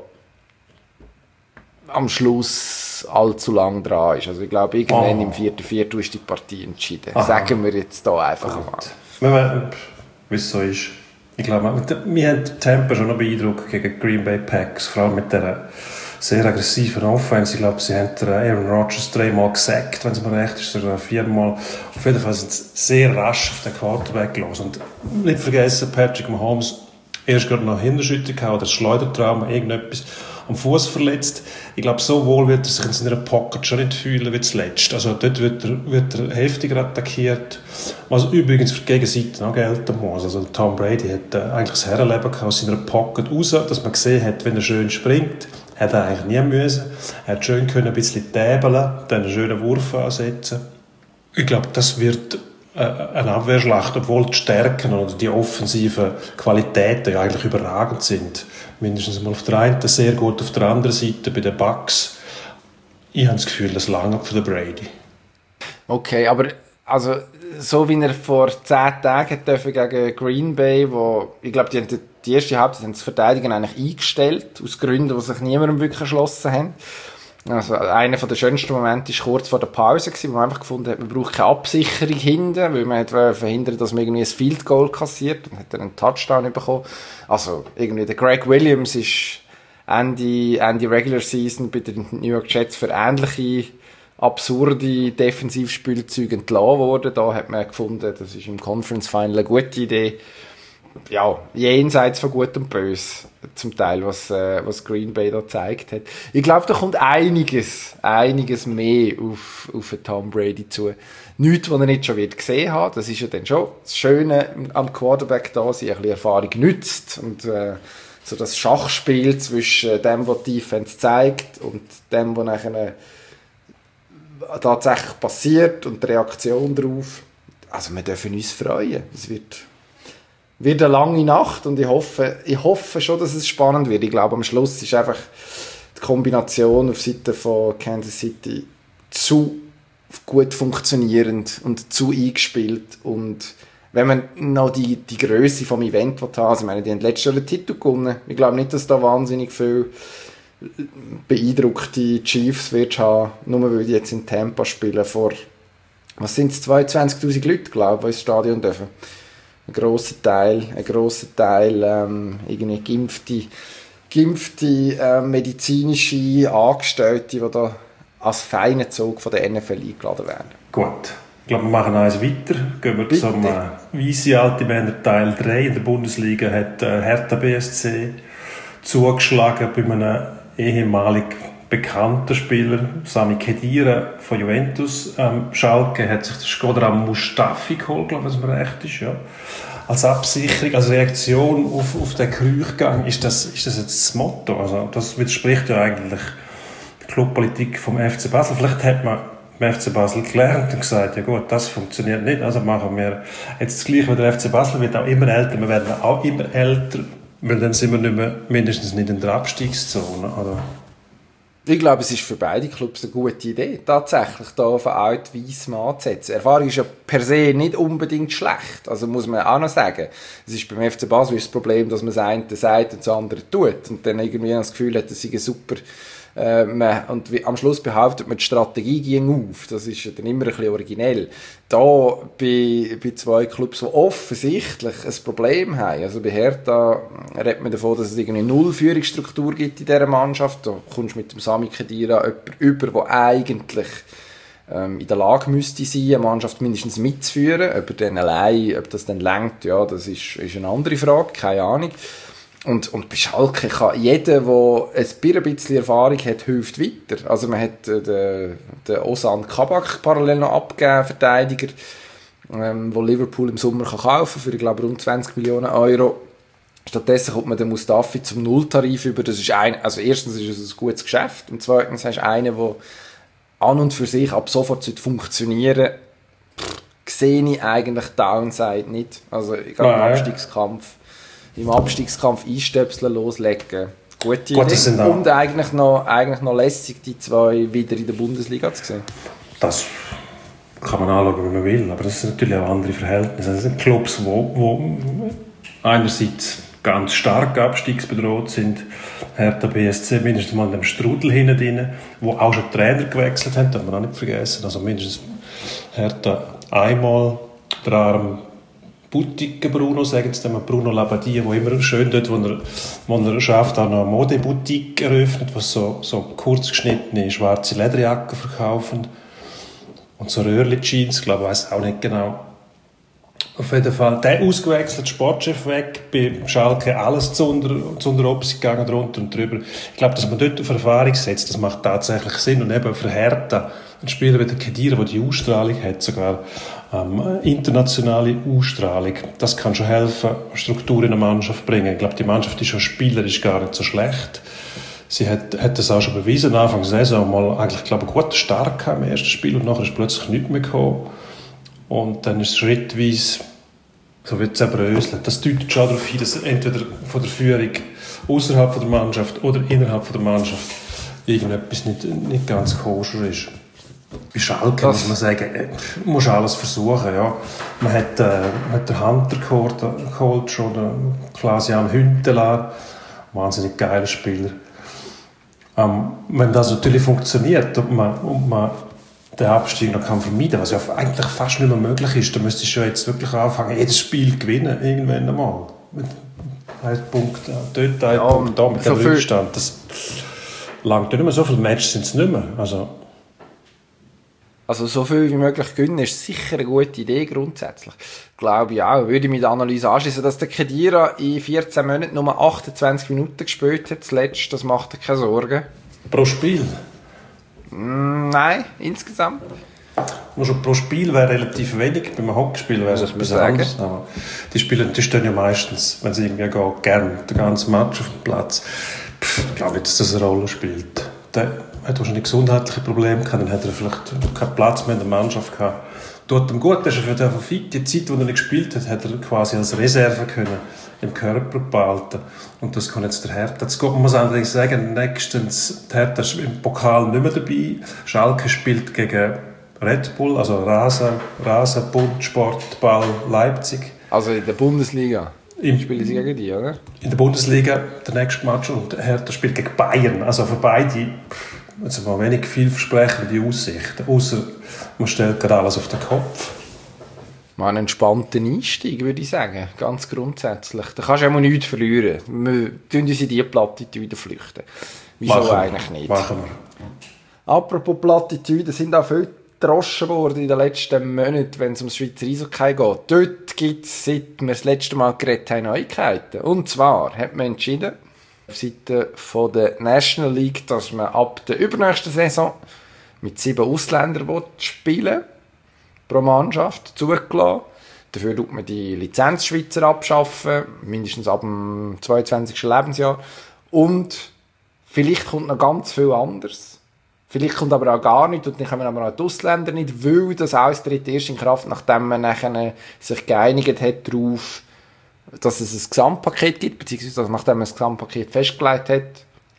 A: am Schluss allzu lang dran ist. Also ich glaube, irgendwann oh. im vierten Viertel ist die Partie entschieden. Aha. Sagen wir jetzt da einfach
C: Gut. mal. Wie es so ist. Ich glaube, wir haben Tampa schon noch beeindruckt gegen Green Bay Packers, vor allem mit dieser sehr aggressiven Offense. Ich glaube, sie haben Aaron Rodgers dreimal gesackt, wenn es mir recht ist, oder viermal. Auf jeden Fall sind sie sehr rasch auf den Quarterback los. Und nicht vergessen, Patrick Mahomes erst gerade noch Hinterschüttung gehabt, oder Schleudertrauma, irgendetwas am Fuß verletzt. Ich glaube, so wohl wird er sich in seiner Pocket schon nicht fühlen wie zuletzt. Also dort wird er, wird er heftiger attackiert, was übrigens für die Gegenseite auch gelten muss. Also Tom Brady hat äh, eigentlich das Herrenleben aus seiner Pocket raus, dass man gesehen hat, wenn er schön springt, hat er eigentlich nie müssen. Er hat schön können ein bisschen täbeln, dann einen schönen Wurf ansetzen. Ich glaube, das wird äh, eine Abwehrschlacht, obwohl die Stärken oder die offensiven Qualitäten ja eigentlich überragend sind. Mindestens mal auf der einen, sehr gut auf der anderen Seite bei den Bucks. Ich habe das Gefühl, das lange für den Brady.
A: Okay, aber also, so wie er vor zehn Tagen dürfen gegen Green Bay, wo ich glaube, die, haben die erste Halbzeit haben das Verteidigen eigentlich eingestellt, aus Gründen, die sich niemandem wirklich erschlossen haben. Also einer der schönsten Momente war kurz vor der Pause, wo man einfach gefunden hat, man braucht keine Absicherung hinten, weil man hat verhindert, dass man irgendwie ein Field Goal kassiert, und hat dann einen Touchdown bekommen. Also irgendwie der Greg Williams ist Ende, Ende Regular Season bei den New York Jets für ähnliche absurde Defensivspielzeuge entlassen worden. Da hat man gefunden, das ist im Conference Final eine gute Idee. Ja, jenseits von Gut und Böse, zum Teil, was, äh, was Green Bay da gezeigt hat. Ich glaube, da kommt einiges, einiges mehr auf, auf Tom Brady zu. Nichts, was er nicht schon wird gesehen hat. Das ist ja dann schon das Schöne am Quarterback da, sie ein bisschen Erfahrung nützt und, äh, so das Schachspiel zwischen dem, was die Defense zeigt, und dem, was nachher tatsächlich passiert und die Reaktion darauf. Also wir dürfen uns freuen. Es wird wird eine lange Nacht, und ich hoffe, ich hoffe schon, dass es spannend wird. Ich glaube, am Schluss ist einfach die Kombination auf Seite von Kansas City zu gut funktionierend und zu eingespielt. Und wenn man noch die, die Grösse vom Event haben, also ich meine, die haben letztes Jahr den Titel gewonnen. Ich glaube nicht, dass da wahnsinnig viel beeindruckte Chiefs wird haben, nur weil die jetzt in Tampa spielen vor, was sind es, zweiundzwanzigtausend Leute, glaube ich, die ins Stadion dürfen. Ein grosser Teil, ein grosser Teil ähm, irgendwie geimpfte, geimpfte äh, medizinische Angestellte, die da als feiner Zug von der N F L eingeladen werden.
C: Gut, ich glaube, wir machen eins weiter. Gehen wir Bitte. zum äh, Weisse alte Männer Teil drei. In der Bundesliga hat äh, Hertha B S C zugeschlagen bei einem ehemaligen bekannten Spieler, Sami Khedira von Juventus. Ähm, Schalke hat sich den Shkodran Mustafi geholt, glaube ich, wenn es mir recht ist. Ja. Als Absicherung, als Reaktion auf, auf den Kreuchgang, ist das, ist das jetzt das Motto? Also, das widerspricht ja eigentlich der Clubpolitik vom F C Basel. Vielleicht hat man beim F C Basel gelernt und gesagt, ja gut, das funktioniert nicht, also machen wir jetzt das Gleiche, wie der F C Basel wird auch immer älter, wir werden auch immer älter, weil dann sind wir nicht mehr, mindestens nicht in der Abstiegszone, oder?
A: Ich glaube, es ist für beide Clubs eine gute Idee, tatsächlich da auf einen alten weissen Mann zu setzen. Erfahrung ist ja per se nicht unbedingt schlecht, also muss man auch noch sagen. Es ist beim F C Basel das Problem, dass man das eine sagt und das andere tut und dann irgendwie das Gefühl hat, das sei super. Äh, man, und wie, am Schluss behauptet man, die Strategie ging auf. Das ist dann immer ein bisschen originell. Da bei, bei zwei Clubs, die offensichtlich ein Problem haben, also bei Hertha redet man davon, dass es irgendwie null Führungsstruktur gibt in dieser Mannschaft. Da kommst du mit dem Sami Khedira jemanden über, der eigentlich ähm, in der Lage müsste sein, eine Mannschaft mindestens mitzuführen. Ob er dann allein, ob das dann reicht, ja, das ist, ist eine andere Frage, keine Ahnung. Und, und bei Schalke kann jeder, der ein bisschen Erfahrung hat, hilft weiter. Also man hat äh, den, den Ozan Kabak parallel noch abgegeben, Verteidiger, ähm, wo Liverpool im Sommer kann kaufen für, ich glaube, rund zwanzig Millionen Euro. Stattdessen kommt man den Mustafi zum Nulltarif über. Das ist ein, also erstens ist es ein gutes Geschäft und zweitens hast du einen, der an und für sich ab sofort funktionieren sollte. Sehe ich eigentlich Downside nicht. Also ich glaube, im Abstiegskampf im Abstiegskampf einstöpseln, loslegen. Gute
C: Gut,
A: Idee. Und eigentlich noch, eigentlich noch lässig, die zwei wieder in der Bundesliga zu sehen.
C: Das kann man anschauen, wie man will, aber das sind natürlich auch andere Verhältnisse. Das sind Clubs, die wo, wo einerseits ganz stark abstiegsbedroht sind. Hertha B S C mindestens mal in dem Strudel hinten drin, wo auch schon Trainer gewechselt haben, das darf man auch nicht vergessen. Also mindestens Hertha einmal der Arm Boutique Bruno, sagen sie dem, Bruno Labbadia, der immer schön dort, wo er, wo er schafft, auch noch eine Modeboutique eröffnet, was so, so kurz geschnittene schwarze Lederjacken verkaufen und so Röhrli-Jeans, glaube ich, weiss auch nicht genau. Auf jeden Fall, der ausgewechselt, Sportchef weg, bei Schalke alles zu unter, zu unter Opsi gegangen, drunter und drüber. Ich glaube, dass man dort auf Erfahrung setzt, das macht tatsächlich Sinn. Und eben für Hertha, ein Spieler wie der Khedira, der die Ausstrahlung hat, sogar ähm, internationale Ausstrahlung, das kann schon helfen, Struktur in eine Mannschaft bringen. Ich glaube, die Mannschaft ist schon spielerisch gar nicht so schlecht. Sie hat, hat das auch schon bewiesen, Anfang der Saison mal eigentlich, glaube ich, gut stark im ersten Spiel und nachher ist plötzlich nichts mehr gekommen. Und dann ist es schrittweise, so wird es zerbröselt. Das deutet schon darauf hin, dass entweder von der Führung außerhalb der Mannschaft oder innerhalb der Mannschaft irgendetwas nicht, nicht ganz koscher ist. Bei Schalke das muss man sagen, man muss alles versuchen. Ja. Man hat, äh, man hat den Hunter geholt, geholt schon, den Klaas-Jan Hüntelar, wahnsinnig geiler Spieler. Ähm, wenn das natürlich funktioniert und man, und man den Abstieg noch kann vermeiden, was ja eigentlich fast nicht mehr möglich ist, dann müsstest du ja jetzt wirklich anfangen, jedes Spiel gewinnen, irgendwann einmal. Mit einem Punkt, dort ein ja, Punkt, da mit so dem Rückstand. Das langt nicht mehr, so viele Matches sind es nicht mehr. Also,
A: also so viel wie möglich gewinnen ist sicher eine gute Idee grundsätzlich. Glaube ich auch. Würde ich mit der Analyse anschließen, dass der Khedira in vierzehn Monaten nur achtundzwanzig Minuten gespielt hat, zuletzt, das macht dir keine Sorgen.
C: Pro Spiel?
A: Nein, insgesamt.
C: Nur schon pro Spiel wäre relativ wenig. Beim Hockeyspiel wäre es ein bisschen anders. Aber die Spieler, die stehen ja meistens, wenn es irgendwie geht, gerne den ganzen Match auf dem Platz. Pff, ich glaube nicht, dass das eine Rolle spielt. Der hat wahrscheinlich gesundheitliche Probleme gehabt, dann hat er vielleicht keinen Platz mehr in der Mannschaft gehabt. Tut ihm gut, dass er für den fit, die Zeit, die er nicht gespielt hat, hat er quasi als Reserve können im Körper behalten. Und das kann jetzt der Hertha. Jetzt muss man allerdings sagen, nächstens, der Hertha ist im Pokal nicht mehr dabei. Schalke spielt gegen Red Bull, also Rasen, Rasenbund, Sportball Leipzig.
A: Also in der Bundesliga
C: Im,
A: spielen sie gegen die, oder?
C: In der Bundesliga der nächste Match und der Hertha spielt gegen Bayern. Also für beide also mal wenig vielversprechende Aussichten. Außer man stellt gerade alles auf den Kopf.
A: Mal einen entspannten Einstieg, würde ich sagen. Ganz grundsätzlich. Da kannst du auch nichts verlieren. Wir flüchten uns in diese Plattitüde flüchten. Wieso machen eigentlich nicht?
C: Machen wir.
A: Apropos Plattitüden, sind auch viele gedroschen worden in den letzten Monaten, wenn es um das Schweizer Eishockey geht. Dort gibt es, seit wir das letzte Mal geredet haben, Neuigkeiten. Und zwar hat man entschieden, auf Seite von der National League, dass man ab der übernächsten Saison mit sieben Ausländern spielen will. Pro Mannschaft zugelassen. Dafür tut man die Lizenzschweizer abschaffen, mindestens ab dem zweiundzwanzigsten Lebensjahr. Und vielleicht kommt noch ganz viel anderes. Vielleicht kommt aber auch gar nichts und dann kommen aber auch die Ausländer nicht, weil das alles tritt erst in Kraft, nachdem man nachher sich geeinigt hat darauf, dass es ein Gesamtpaket gibt, beziehungsweise nachdem man das Gesamtpaket festgelegt hat.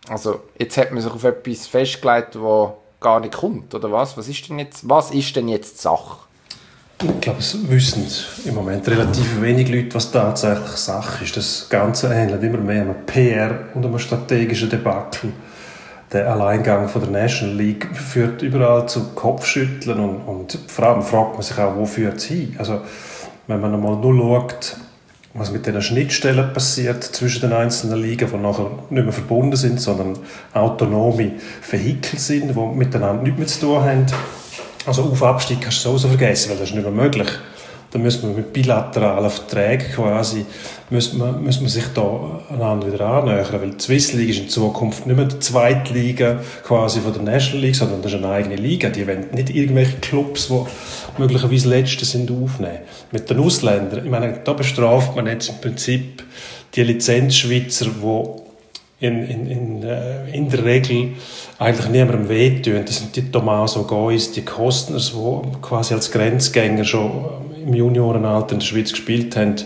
A: Also jetzt hat man sich auf etwas festgelegt, das gar nicht kommt, oder was? Was ist denn jetzt, was ist denn jetzt die Sache?
C: Ich glaube, es wissen im Moment relativ wenig Leute, was tatsächlich Sache ist. Das Ganze ähnelt immer mehr einem P R und einem strategischen Debakel. Der Alleingang von der National League führt überall zu Kopfschütteln und, und vor allem fragt man sich auch, wo führt es hin? Also, wenn man einmal nur schaut, was mit den Schnittstellen passiert zwischen den einzelnen Ligen, die nachher nicht mehr verbunden sind, sondern autonome Vehikel sind, die miteinander nichts mehr zu tun haben. Also auf Abstieg kannst du sowieso vergessen, weil das ist nicht mehr möglich. Dann müssen wir mit bilateralen Verträgen quasi, müssen wir, müssen wir sich da einander wieder annähern, weil die Swiss League ist in Zukunft nicht mehr die zweite Liga quasi von der National League, sondern das ist eine eigene Liga. Die wollen nicht irgendwelche Clubs, die möglicherweise Letzte sind, aufnehmen. Mit den Ausländern, ich meine, da bestraft man jetzt im Prinzip die Lizenzschweizer, die in, in, in, äh, in der Regel eigentlich niemandem wehtun. Das sind die Tommaso Gois, die Kostners, die quasi als Grenzgänger schon im Juniorenalter in der Schweiz gespielt haben,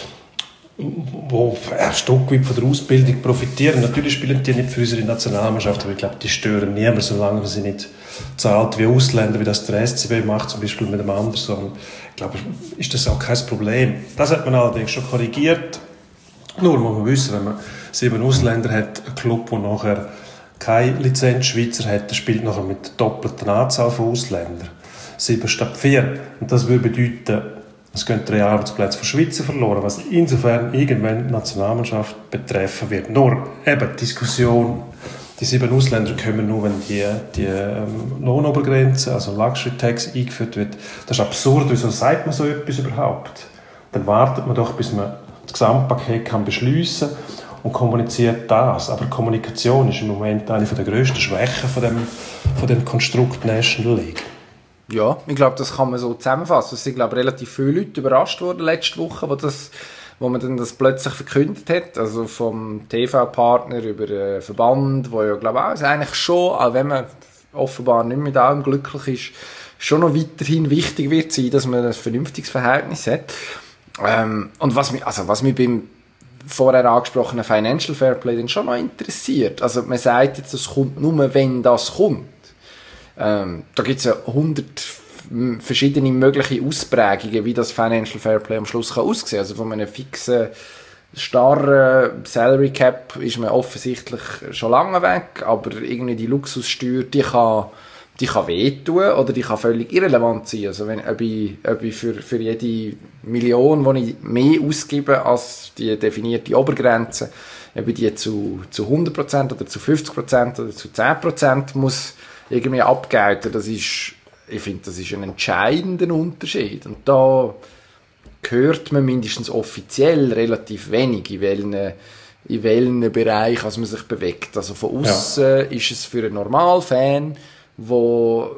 C: die ein Stück weit von der Ausbildung profitieren. Natürlich spielen die nicht für unsere Nationalmannschaft, aber ich glaube, die stören niemanden, solange sie nicht zahlt wie Ausländer, wie das der S C B macht, zum Beispiel mit dem Anderson. Ich glaube, ist das auch kein Problem. Das hat man allerdings schon korrigiert. Nur muss man wissen, wenn man sieben Ausländer hat, ein Club, der nachher keine Lizenzschweizer hat, der spielt nachher mit der doppelten Anzahl von Ausländern. Sieben statt vier. Und das würde bedeuten, es gehen drei Arbeitsplätze von Schweizer verloren, was insofern irgendwann die Nationalmannschaft betreffen wird. Nur eben die Diskussion, die sieben Ausländer kommen nur, wenn die, die ähm, Lohnobergrenze, also Luxury Tax, eingeführt wird. Das ist absurd. Wieso sagt man so etwas überhaupt? Dann wartet man doch, bis man das Gesamtpaket kann beschliessen und kommuniziert das. Aber Kommunikation ist im Moment eine der grössten Schwächen von dem, von dem Konstrukt National League.
A: Ja, ich glaube, das kann man so zusammenfassen. Es sind, glaube ich, relativ viele Leute überrascht worden letzte Woche, wo, das, wo man dann das plötzlich verkündet hat. Also vom T V-Partner über den Verband, wo ja, glaube ich, auch eigentlich schon, auch wenn man offenbar nicht mit allem glücklich ist, schon noch weiterhin wichtig wird sein, dass man ein vernünftiges Verhältnis hat. Ähm, und was mich, also was mich beim vorher angesprochenen Financial Fairplay dann schon noch interessiert, also man sagt jetzt, es kommt nur, wenn das kommt. Ähm, da gibt es ja hundert verschiedene mögliche Ausprägungen, wie das Financial Fairplay am Schluss kann aussehen. Also von einem fixen, starren Salary Cap ist man offensichtlich schon lange weg, aber irgendwie die Luxussteuer, die kann, die kann wehtun oder die kann völlig irrelevant sein. Also wenn, ob ich, ob ich für, für jede Million, die ich mehr ausgebe als die definierte Obergrenze, ob ich die zu, zu hundert Prozent oder zu fünfzig Prozent oder zu zehn Prozent muss irgendwie abgelten, das ist, ich finde, das ist ein entscheidender Unterschied. Und da hört man mindestens offiziell relativ wenig, in welchen, in welchen Bereich also man sich bewegt. Also von außen ja. ist es für einen Normalfan, wo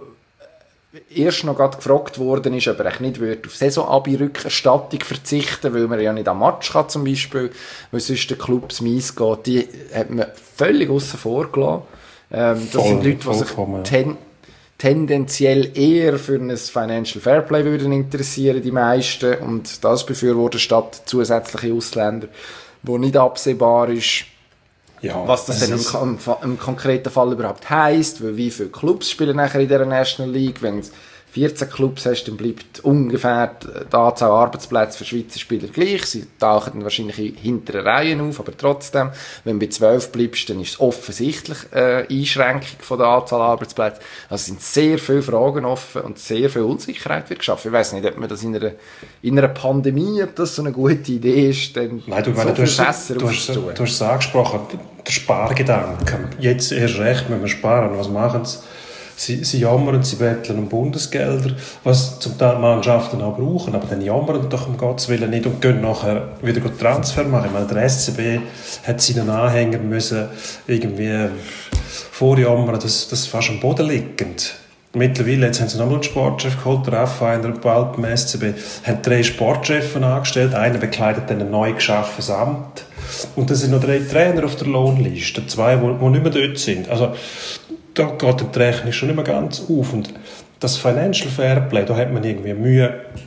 A: erst noch gerade gefragt worden ist, ob er nicht auf Saison-Abi-Rückerstattung verzichten, weil man ja nicht am Match kann zum Beispiel, weil sonst der Clubs mies geht, die hat man völlig aussen vor gelassen. Ähm, das voll, sind Leute, die sich ten, tendenziell eher für ein Financial Fairplay würden interessieren, die meisten, und das befürworten statt zusätzliche Ausländer, wo nicht absehbar ist, ja, was das denn im, im, im konkreten Fall überhaupt heisst, weil wie viele Clubs spielen nachher in der National League, wenn es vierzehn Clubs hast, dann bleibt ungefähr die Anzahl Arbeitsplätze für Schweizer Spieler gleich. Sie tauchen dann wahrscheinlich in hinteren Reihen auf, aber trotzdem, wenn du bei zwölf bleibst, dann ist es offensichtlich eine Einschränkung von der Anzahl Arbeitsplätze. Also sind sehr viele Fragen offen und sehr viel Unsicherheit wird geschaffen. Ich weiss nicht, ob man das in einer, in einer Pandemie, ob das so eine gute Idee ist, dann
C: Nein, du, so
A: viel
C: du
A: Fässer
C: hast, du hast, du hast es angesprochen, der Spargedanke. Jetzt erst recht, wenn wir sparen, was machen sie? Sie, sie jammern, sie betteln um Bundesgelder, was zum Teil Mannschaften auch brauchen, aber dann jammern doch um Gottes Willen nicht und gehen nachher wieder Transfer machen. Ich meine, der S C B hat seinen Anhängern müssen irgendwie vorjammern, das, das ist fast am Boden liegend. Mittlerweile, jetzt haben sie nochmal einen Sportchef geholt, der F einer bald beim S C B, haben drei Sportchefs angestellt, einer bekleidet dann ein neu geschaffenes Amt und da sind noch drei Trainer auf der Lohnliste, zwei, die nicht mehr dort sind. Also da geht die Rechnung schon nicht mehr ganz auf. Und das Financial Fairplay, da hat man irgendwie Mühe,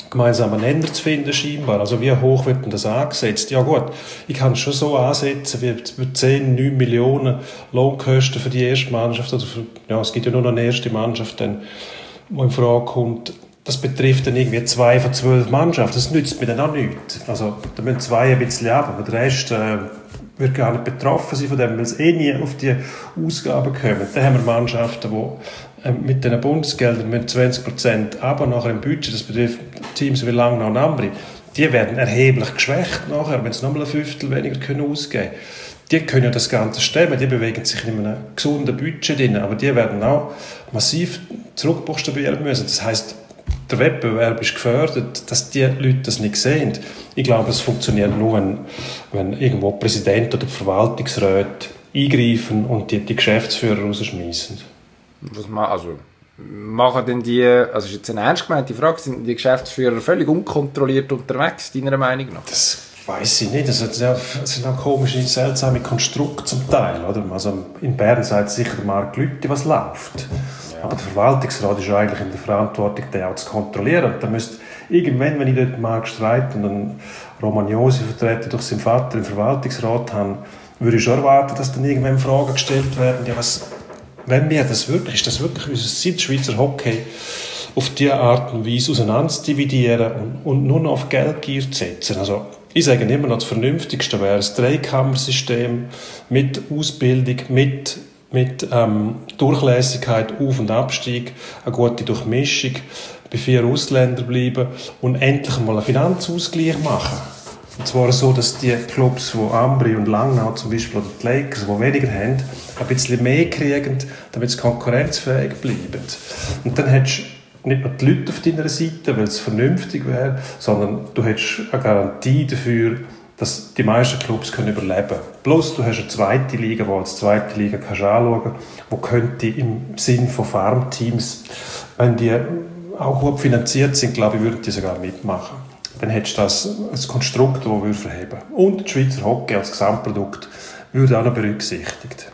C: gemeinsamen Nenner zu finden scheinbar. Also wie hoch wird denn das angesetzt? Ja gut, ich kann es schon so ansetzen, wie zehn, neun Millionen Lohnkosten für die erste Mannschaft, oder für, ja, es gibt ja nur noch eine erste Mannschaft, dann, die in Frage kommt. Das betrifft dann irgendwie zwei von zwölf Mannschaften. Das nützt mir dann auch nichts. Also da müssen zwei ein bisschen ab, aber der Rest äh, wird gar nicht betroffen sein von dem, weil es eh nie auf die Ausgaben kommen. Dann haben wir Mannschaften, die mit den Bundesgeldern mit zwanzig Prozent aber nachher im Budget, das betrifft Teams wie Langnau und Ambri, die werden erheblich geschwächt nachher, wenn sie nochmal ein Fünftel weniger können ausgeben können. Die können ja das Ganze stemmen, die bewegen sich in einem gesunden Budget drin, aber die werden auch massiv zurückbuchstabieren müssen. Das heisst, der Wettbewerb ist gefördert, dass die Leute das nicht sehen. Ich glaube, es funktioniert nur, wenn, wenn irgendwo Präsident oder Verwaltungsräte eingreifen und die, die Geschäftsführer rausschmeißen.
A: Was man, also, machen denn die, also ist jetzt eine ernst gemeinte Frage, sind die Geschäftsführer völlig unkontrolliert unterwegs, deiner Meinung nach?
C: Das weiss ich nicht. Das sind auch komische, seltsame Konstrukte zum Teil. Oder? Also in Bern sagt sicher der Marc Lüthi, was läuft. Ja. Aber der Verwaltungsrat ist eigentlich in der Verantwortung, den auch zu kontrollieren. Und da müsste irgendwann, wenn ich dort Marc Streit und einen Romagnosi vertreten durch seinen Vater im Verwaltungsrat habe, würde ich schon erwarten, dass dann irgendwann Fragen gestellt werden. Ja, was, wenn wir das wirklich, ist das wirklich unser Ziel, Schweizer Hockey auf diese Art und Weise auseinander zu dividieren und, und nur noch auf Geldgier zu setzen? Also, ich sage immer noch, das Vernünftigste wäre ein Dreikammersystem mit Ausbildung, mit, mit ähm, Durchlässigkeit, Auf- und Abstieg, eine gute Durchmischung, bei vier Ausländern bleiben und endlich mal einen Finanzausgleich machen. Und zwar so, dass die Clubs, wie Ambri und Langnau zum Beispiel, oder die Lakers, die weniger haben, ein bisschen mehr kriegen, damit sie konkurrenzfähig bleiben. Und dann hättest du nicht nur die Leute auf deiner Seite, weil es vernünftig wäre, sondern du hättest eine Garantie dafür, dass die meisten Clubs können überleben können. Plus du hast eine zweite Liga, die als zweite Liga kannst anschauen, wo könnte im Sinn von Farmteams, wenn die auch gut finanziert sind, glaube ich, würden die sogar mitmachen. Dann hättest du das als Konstrukt, das wir verheben. Und die Schweizer Hockey als Gesamtprodukt würde auch noch berücksichtigt.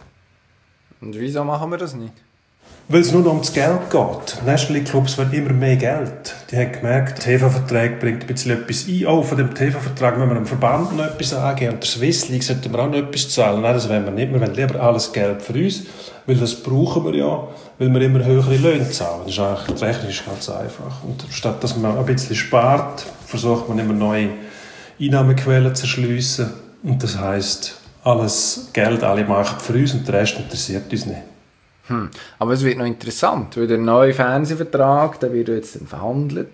A: Und wieso machen wir das nicht?
C: Weil es nur noch ums Geld geht. National League Clubs wollen immer mehr Geld. Die haben gemerkt, der T V-Vertrag bringt ein bisschen etwas ein. Oh, von dem T V-Vertrag müssen wir dem Verband noch etwas angeben. Und der Swiss League sollten wir auch noch etwas zahlen. Nein, das wollen wir nicht. Wir wollen lieber alles Geld für uns, weil das brauchen wir ja, weil wir immer höhere Löhne zahlen. Das ist eigentlich, die Rechnung ist ganz einfach. Und statt dass man ein bisschen spart, versucht man immer neue Einnahmequellen zu erschliessen. Und das heisst, alles Geld, alle machen für uns und der Rest interessiert uns nicht.
A: Hm. Aber es wird noch interessant, weil der neue Fernsehvertrag, der wird jetzt dann verhandelt.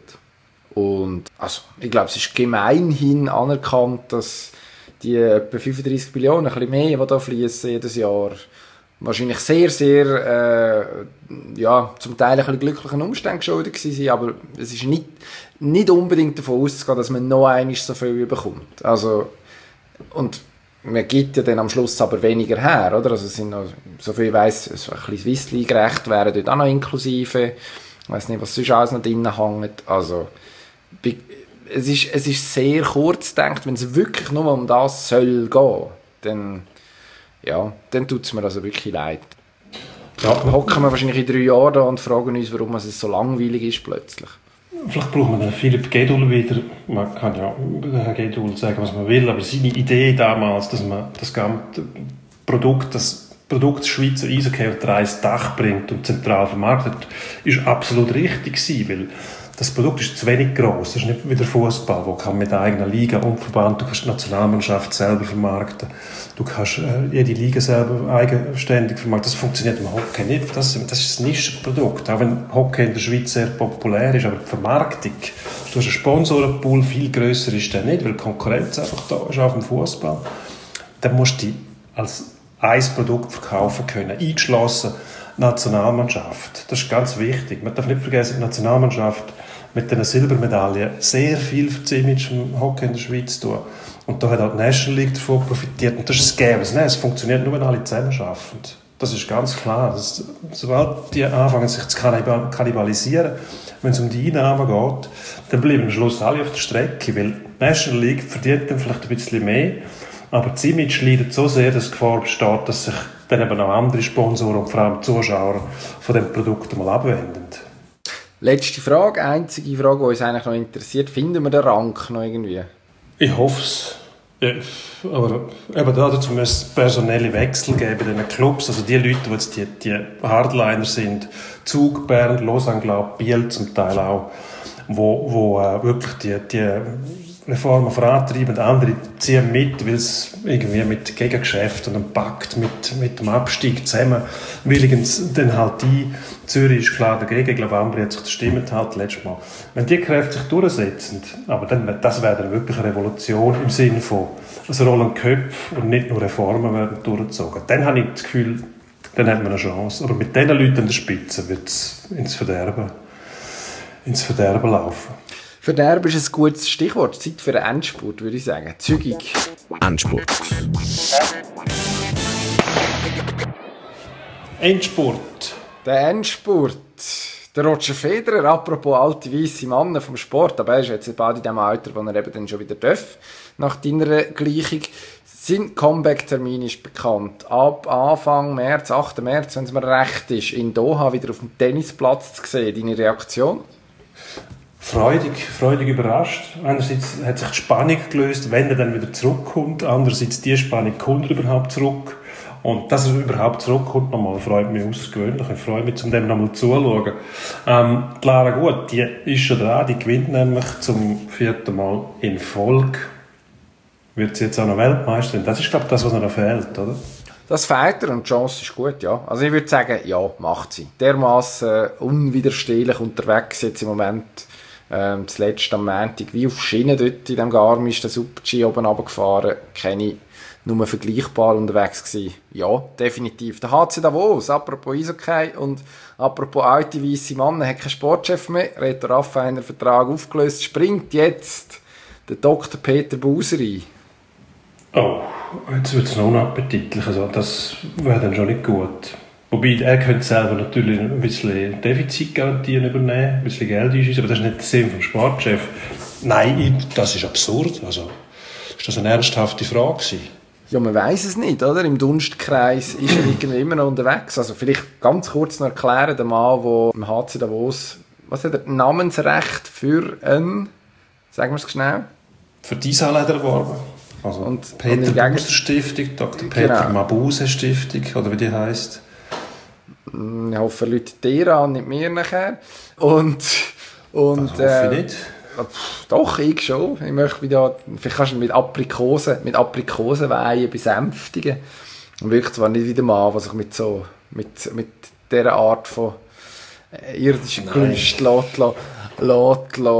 A: Und also, ich glaube, es ist gemeinhin anerkannt, dass die etwa fünfunddreissig Millionen, ein bisschen mehr, die da fließen jedes Jahr, wahrscheinlich sehr, sehr, äh, ja, zum Teil ein bisschen glücklichen Umständen geschuldet waren, aber es ist nicht, nicht unbedingt davon auszugehen, dass man noch einmal so viel bekommt. Also, und man gibt ja dann am Schluss aber weniger her, oder? Also es sind noch, so viel ich weiss, so ein bisschen Swiss League gerecht wären dort auch noch inklusive. Ich weiss nicht, was sonst alles noch drin hängt. Also, es ist, es ist sehr kurz gedacht, wenn es wirklich nur um das soll gehen, dann, ja, dann tut es mir also wirklich leid. Ja, dann hocken wir wahrscheinlich in drei Jahren da und fragen uns, warum es so langweilig ist plötzlich.
C: Vielleicht braucht man den Philipp Gedul wieder. Man kann ja über den Herrn Gedul sagen, was man will, aber seine Idee damals, dass man das ganze Produkt, das Produkt Schweizer Eishockey unter ein Dach bringt und zentral vermarktet, ist absolut richtig gewesen, weil das Produkt ist zu wenig gross. Das ist nicht wie der Fußball, wo kann mit eigener Liga und Verband, du kannst die Nationalmannschaft selber vermarkten, du kannst äh, jede Liga selber eigenständig vermarkten. Das funktioniert im Hockey nicht. Das, das ist ein Nischenprodukt. Auch wenn Hockey in der Schweiz sehr populär ist, aber die Vermarktung, du hast einen Sponsorenpool, viel grösser ist der nicht, weil die Konkurrenz einfach da ist auf dem Fußball. Dann musst du die als ein Produkt verkaufen können, eingeschlossen Nationalmannschaft. Das ist ganz wichtig. Man darf nicht vergessen, die Nationalmannschaft mit einer Silbermedaille sehr viel für das Image vom Hockey in der Schweiz tun. Und da hat auch die National League davon profitiert. Und das ist das Game. Nein, es funktioniert nur, wenn alle zusammenarbeiten. Das ist ganz klar. Das, sobald die anfangen, sich zu kannibalisieren, wenn es um die Einnahmen geht, dann bleiben am Schluss alle auf der Strecke. Weil die National League verdient dann vielleicht ein bisschen mehr, aber das Image leidet so sehr, dass die Gefahr besteht, dass sich dann eben auch andere Sponsoren und vor allem Zuschauer von diesem Produkt mal abwenden.
A: Letzte Frage, einzige Frage, die uns eigentlich noch interessiert. Finden wir den Rang noch irgendwie?
C: Ich hoffe es. Ja, aber eben dazu müssen es personelle Wechsel geben in den Clubs. Also die Leute, die jetzt die, die Hardliner sind, Zug, Bern, Lausanne, glaube Biel zum Teil auch, wo, wo äh, wirklich die, die Reformen vorantreiben. Andere ziehen mit, weil es irgendwie mit Gegengeschäften und einem Pakt mit, mit dem Abstieg zusammen willigens dann halt die. Zürich ist klar dagegen. Ich glaube, Ambri hat sich gestimmt halt letztes Mal. Wenn die Kräfte sich durchsetzen, aber dann, das wäre dann wirklich eine Revolution im Sinne von es rollen Köpfe und nicht nur Reformen werden durchgezogen. Dann habe ich das Gefühl, dann hat man eine Chance. Aber mit diesen Leuten an der Spitze wird es ins Verderben, ins Verderben laufen.
A: Verderben ist ein gutes Stichwort. Zeit für einen Endspurt, würde ich sagen. Zügig.
B: Endspurt.
C: Endspurt.
A: Der Endspurt. Der Roger Federer, apropos alte weisse Männer vom Sport, aber er ist jetzt bald in dem Alter, wo er eben dann schon wieder darf, nach deiner Gleichung. Sein Comeback-Termin ist bekannt. Ab Anfang März, achten März, wenn es mir recht ist, in Doha wieder auf dem Tennisplatz zu sehen. Deine Reaktion?
C: Freudig, freudig überrascht. Einerseits hat sich die Spannung gelöst, wenn er dann wieder zurückkommt. Andererseits die Spannung, kommt er überhaupt zurück? Und dass er überhaupt zurückkommt, nochmal, freut mich außergewöhnlich. Ich freue mich, um dem nochmal zuzuschauen. Ähm, Lara Gut, die ist schon dran, die gewinnt nämlich zum vierten Mal in Folge. Wird sie jetzt auch noch Weltmeisterin? Das ist, glaube ich, das, was noch fehlt, oder?
A: Das fehlt er und die Chance ist gut, ja. Also ich würde sagen, ja, macht sie. Dermassen unwiderstehlich unterwegs jetzt im Moment. Ähm, zuletzt am Montag, wie auf Schienen dort in dem Garmisch, der Super-G oben runtergefahren, kenne ich nur vergleichbar unterwegs gewesen. Ja, definitiv. Der H C Davos, apropos Eishockey und apropos alte weisse Männer, hat keinen Sportchef mehr. Reto Raffa hat einen Vertrag aufgelöst, springt jetzt der Doktor Peter Buser ein.
C: Oh, jetzt wird es noch unappetitlich. Also das wäre dann schon nicht gut. Wobei, er könnte selber natürlich ein bisschen Defizitgarantien übernehmen, ein bisschen Geld einschießen, aber das ist nicht der Sinn vom Sportchef. Nein, das ist absurd. Also, ist das eine ernsthafte Frage gewesen?
A: Ja, man weiss es nicht, oder? Im Dunstkreis ist er irgendwie immer noch unterwegs. Also vielleicht ganz kurz noch erklären, der Mann, der im H C Davos, was hat er, Namensrecht für ein, sagen wir es schnell?
C: Für die Saal hat er erworben. Also und, Peter und Buser Stiftung, Doktor Peter genau. Mabuse Stiftung, oder wie die heisst.
A: Ich hoffe, er läutet dir an, nicht mir nachher. Und, und,
C: das hoffe ich nicht.
A: Äh, doch, ich schon. Ich möchte wieder, vielleicht kannst du ihn mit Aprikosen, mit Aprikosenweihen besänftigen. Und wirklich zwar nicht wieder mal, was ich mit so, mit, mit dieser Art von äh, irdischen Kunst lässt, lässt, lässt, lässt,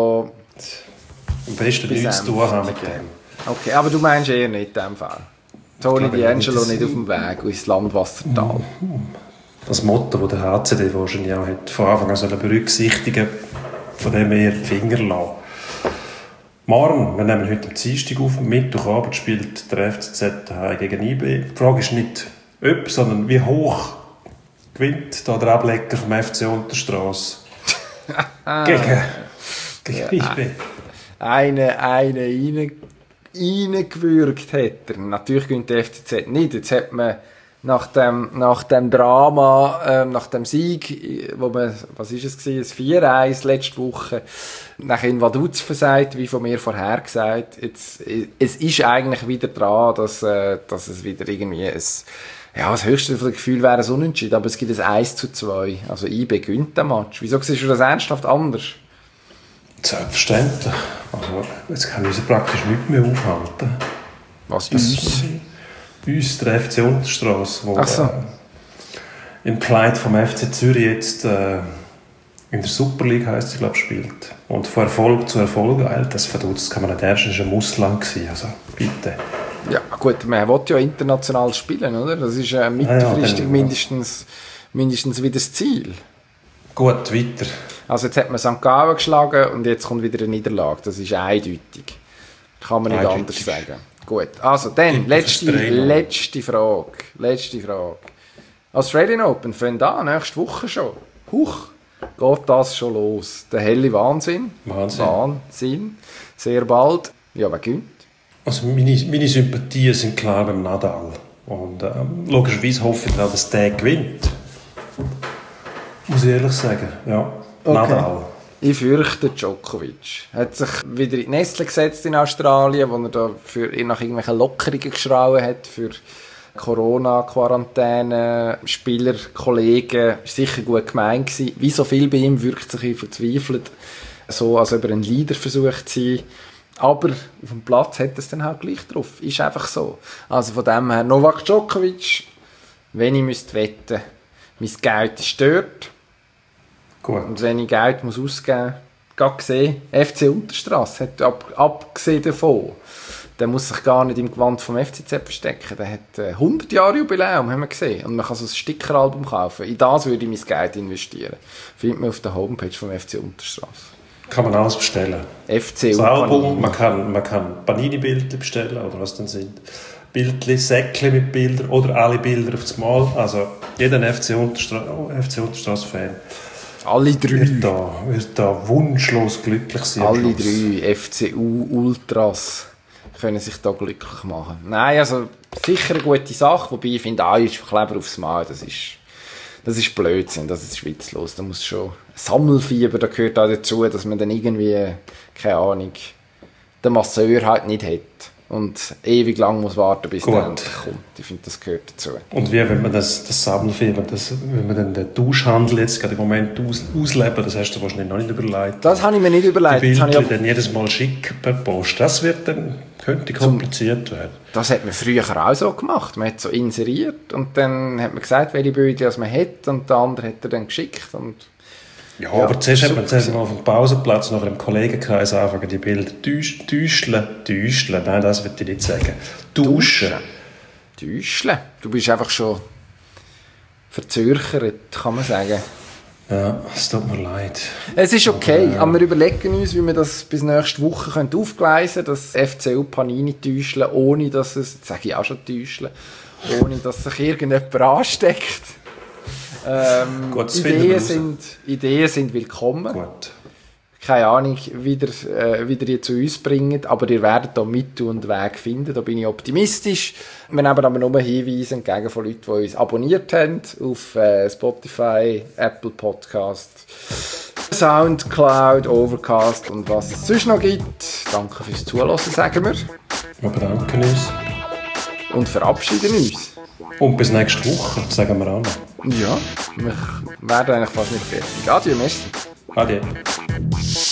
C: am besten nichts zu tun haben mit dem.
A: Okay, aber du meinst eher nicht in diesem Fall. Toni D'Angelo nicht auf dem Weg ins Landwassertal.
C: Das Motto, das der H C D wahrscheinlich auch hat, von Anfang an sollen berücksichtigen, von dem eher die Finger lassen. Morgen, wir nehmen heute am Dienstag auf, Mittwochabend spielt der F C Z gegen I B. Die Frage ist nicht ob, sondern wie hoch gewinnt da der Ablecker vom F C Unterstrasse gegen, gegen I B.
A: Eine, eine rein, reingewürgt hat er. Natürlich gewinnt der F C Z nicht. Jetzt hat man nach dem, nach dem Drama, äh, nach dem Sieg, wo man, was ist es gewesen, ein vier eins letzte Woche, nach in Vaduz versagt, wie von mir vorher gesagt. Jetzt, es ist eigentlich wieder dran, dass, äh, dass es wieder irgendwie ein, ja, das höchste Gefühl wäre ein Unentschieden, aber es gibt ein eins zu zwei. Also I B gewinnt den Match. Wieso siehst du das ernsthaft anders?
C: Selbstverständlich. Also, jetzt kann uns praktisch nichts mehr aufhalten.
A: Was uns?
C: Uns, der F C Unterstrasse, der
A: so.
C: äh, im Kleid vom F C Zürich jetzt äh, in der Super League heisst, ich glaube, spielt. Und von Erfolg zu Erfolg eilt. Das verdutzt kann man nicht erst, das war ein Ausland. Also, bitte.
A: Ja, gut, man will ja international spielen, oder? Das ist äh, mittelfristig ja, ja, mindestens, mindestens wieder das Ziel.
C: Gut, weiter.
A: Also jetzt hat man Sankt Gallen geschlagen und jetzt kommt wieder eine Niederlage. Das ist eindeutig. Kann man nicht eindeutig. Anders sagen. Gut, also dann, letzte, letzte Frage. Letzte Frage. Australian Open fängt an, nächste Woche schon. Huch, geht das schon los. Der helle Wahnsinn.
C: Wahnsinn.
A: Wahnsinn. Sehr bald. Ja, wer gewinnt?
C: Also meine, meine Sympathien sind klar beim Nadal. Und äh, logischerweise hoffe ich auch, dass der gewinnt. Muss ich ehrlich sagen, ja.
A: Okay.
C: Nadal.
A: Ich fürchte, Djokovic hat sich wieder in die Nestle gesetzt in Australien, wo er da für, nach irgendwelchen Lockerungen geschrauen hat für Corona-Quarantäne, Spieler, Kollegen. Ist sicher gut gemeint gewesen. Wie so viel bei ihm wirkt sich verzweifelt, so als ob er ein Leader versucht zu sein. Aber auf dem Platz hat es dann halt gleich drauf. Ist einfach so. Also von dem her, Novak Djokovic, wenn ich müsste wetten, mein Geld ist dort.
C: Gut.
A: Und wenn ich Geld muss ausgeben muss, gerade gesehen, F C Unterstrasse hat ab, abgesehen davon, der muss sich gar nicht im Gewand vom F C Z verstecken. Der hat äh, hundert Jahre Jubiläum, haben wir gesehen. Und man kann so ein Stickeralbum kaufen. In das würde ich mein Geld investieren. Findet man auf der Homepage vom F C Unterstrasse.
C: Kann man alles bestellen.
A: F C
C: das Album, man kann, man kann Panini-Bilder bestellen, oder was denn sind. Bildchen, Säckchen mit Bildern oder alle Bilder auf das Mal. Also jeder F C Unterstrasse-Fan
A: alle drei
C: wird da, wird da wunschlos glücklich sein.
A: Alle drei F C U-Ultras können sich da glücklich machen. Nein, also sicher eine gute Sache, wobei ich finde, ah, ist Kleber aufs Mal, das ist, das ist Blödsinn, das ist schwitzlos. Da muss schon Sammelfieber, da gehört auch dazu, dass man dann irgendwie, keine Ahnung, den Masseur halt nicht hat und ewig lang muss warten, bis der endlich kommt. Ich finde, das gehört dazu.
C: Und wie, wenn man das, das Sammelfieber, das, wenn man dann den Tauschhandel jetzt gerade im Moment aus, ausleben, das hast du wahrscheinlich noch nicht überlegt.
A: Das habe ich mir nicht überlegt.
C: Die Bildchen
A: dann
C: jedes Mal schicken per Post, das wird dann, könnte kompliziert werden.
A: Das hat man früher auch so gemacht. Man hat so inseriert und dann hat man gesagt, welche Bilder man hat und der andere hat er dann geschickt. Und
C: ja, ja, aber zuerst hat man zuerst mal auf dem Pausenplatz nach einem Kollegenkreis anfangen, die Bilder täuscheln, täuscheln, nein, das würde ich nicht sagen. Tauschen.
A: Täuscheln? Du bist einfach schon verzögert, kann man sagen.
C: Ja, es tut mir leid.
A: Es ist okay, aber,
C: äh,
A: aber wir überlegen uns, wie wir das bis nächste Woche aufgleisen können, das F C U Panini täuscheln, ohne dass es, jetzt sage ich auch schon täuscheln, ohne dass sich irgendjemand ansteckt. Ähm,
C: Gut,
A: Ideen, sind, Ideen sind willkommen.
C: Gut.
A: Keine Ahnung, wie ihr, äh, wie ihr zu uns bringt, aber ihr werdet da Mittel und Weg finden, da bin ich optimistisch. Wir nehmen aber nur Hinweise entgegen von Leuten, die uns abonniert haben auf äh, Spotify, Apple Podcast, Soundcloud, Overcast und was es sonst noch gibt. Danke fürs Zuhören, sagen wir.
C: Wir bedanken uns.
A: Und verabschieden uns.
C: Und bis nächste Woche, sagen wir auch noch.
A: Ja, wir werden eigentlich fast nicht fertig. Adieu, merci.
C: Adieu.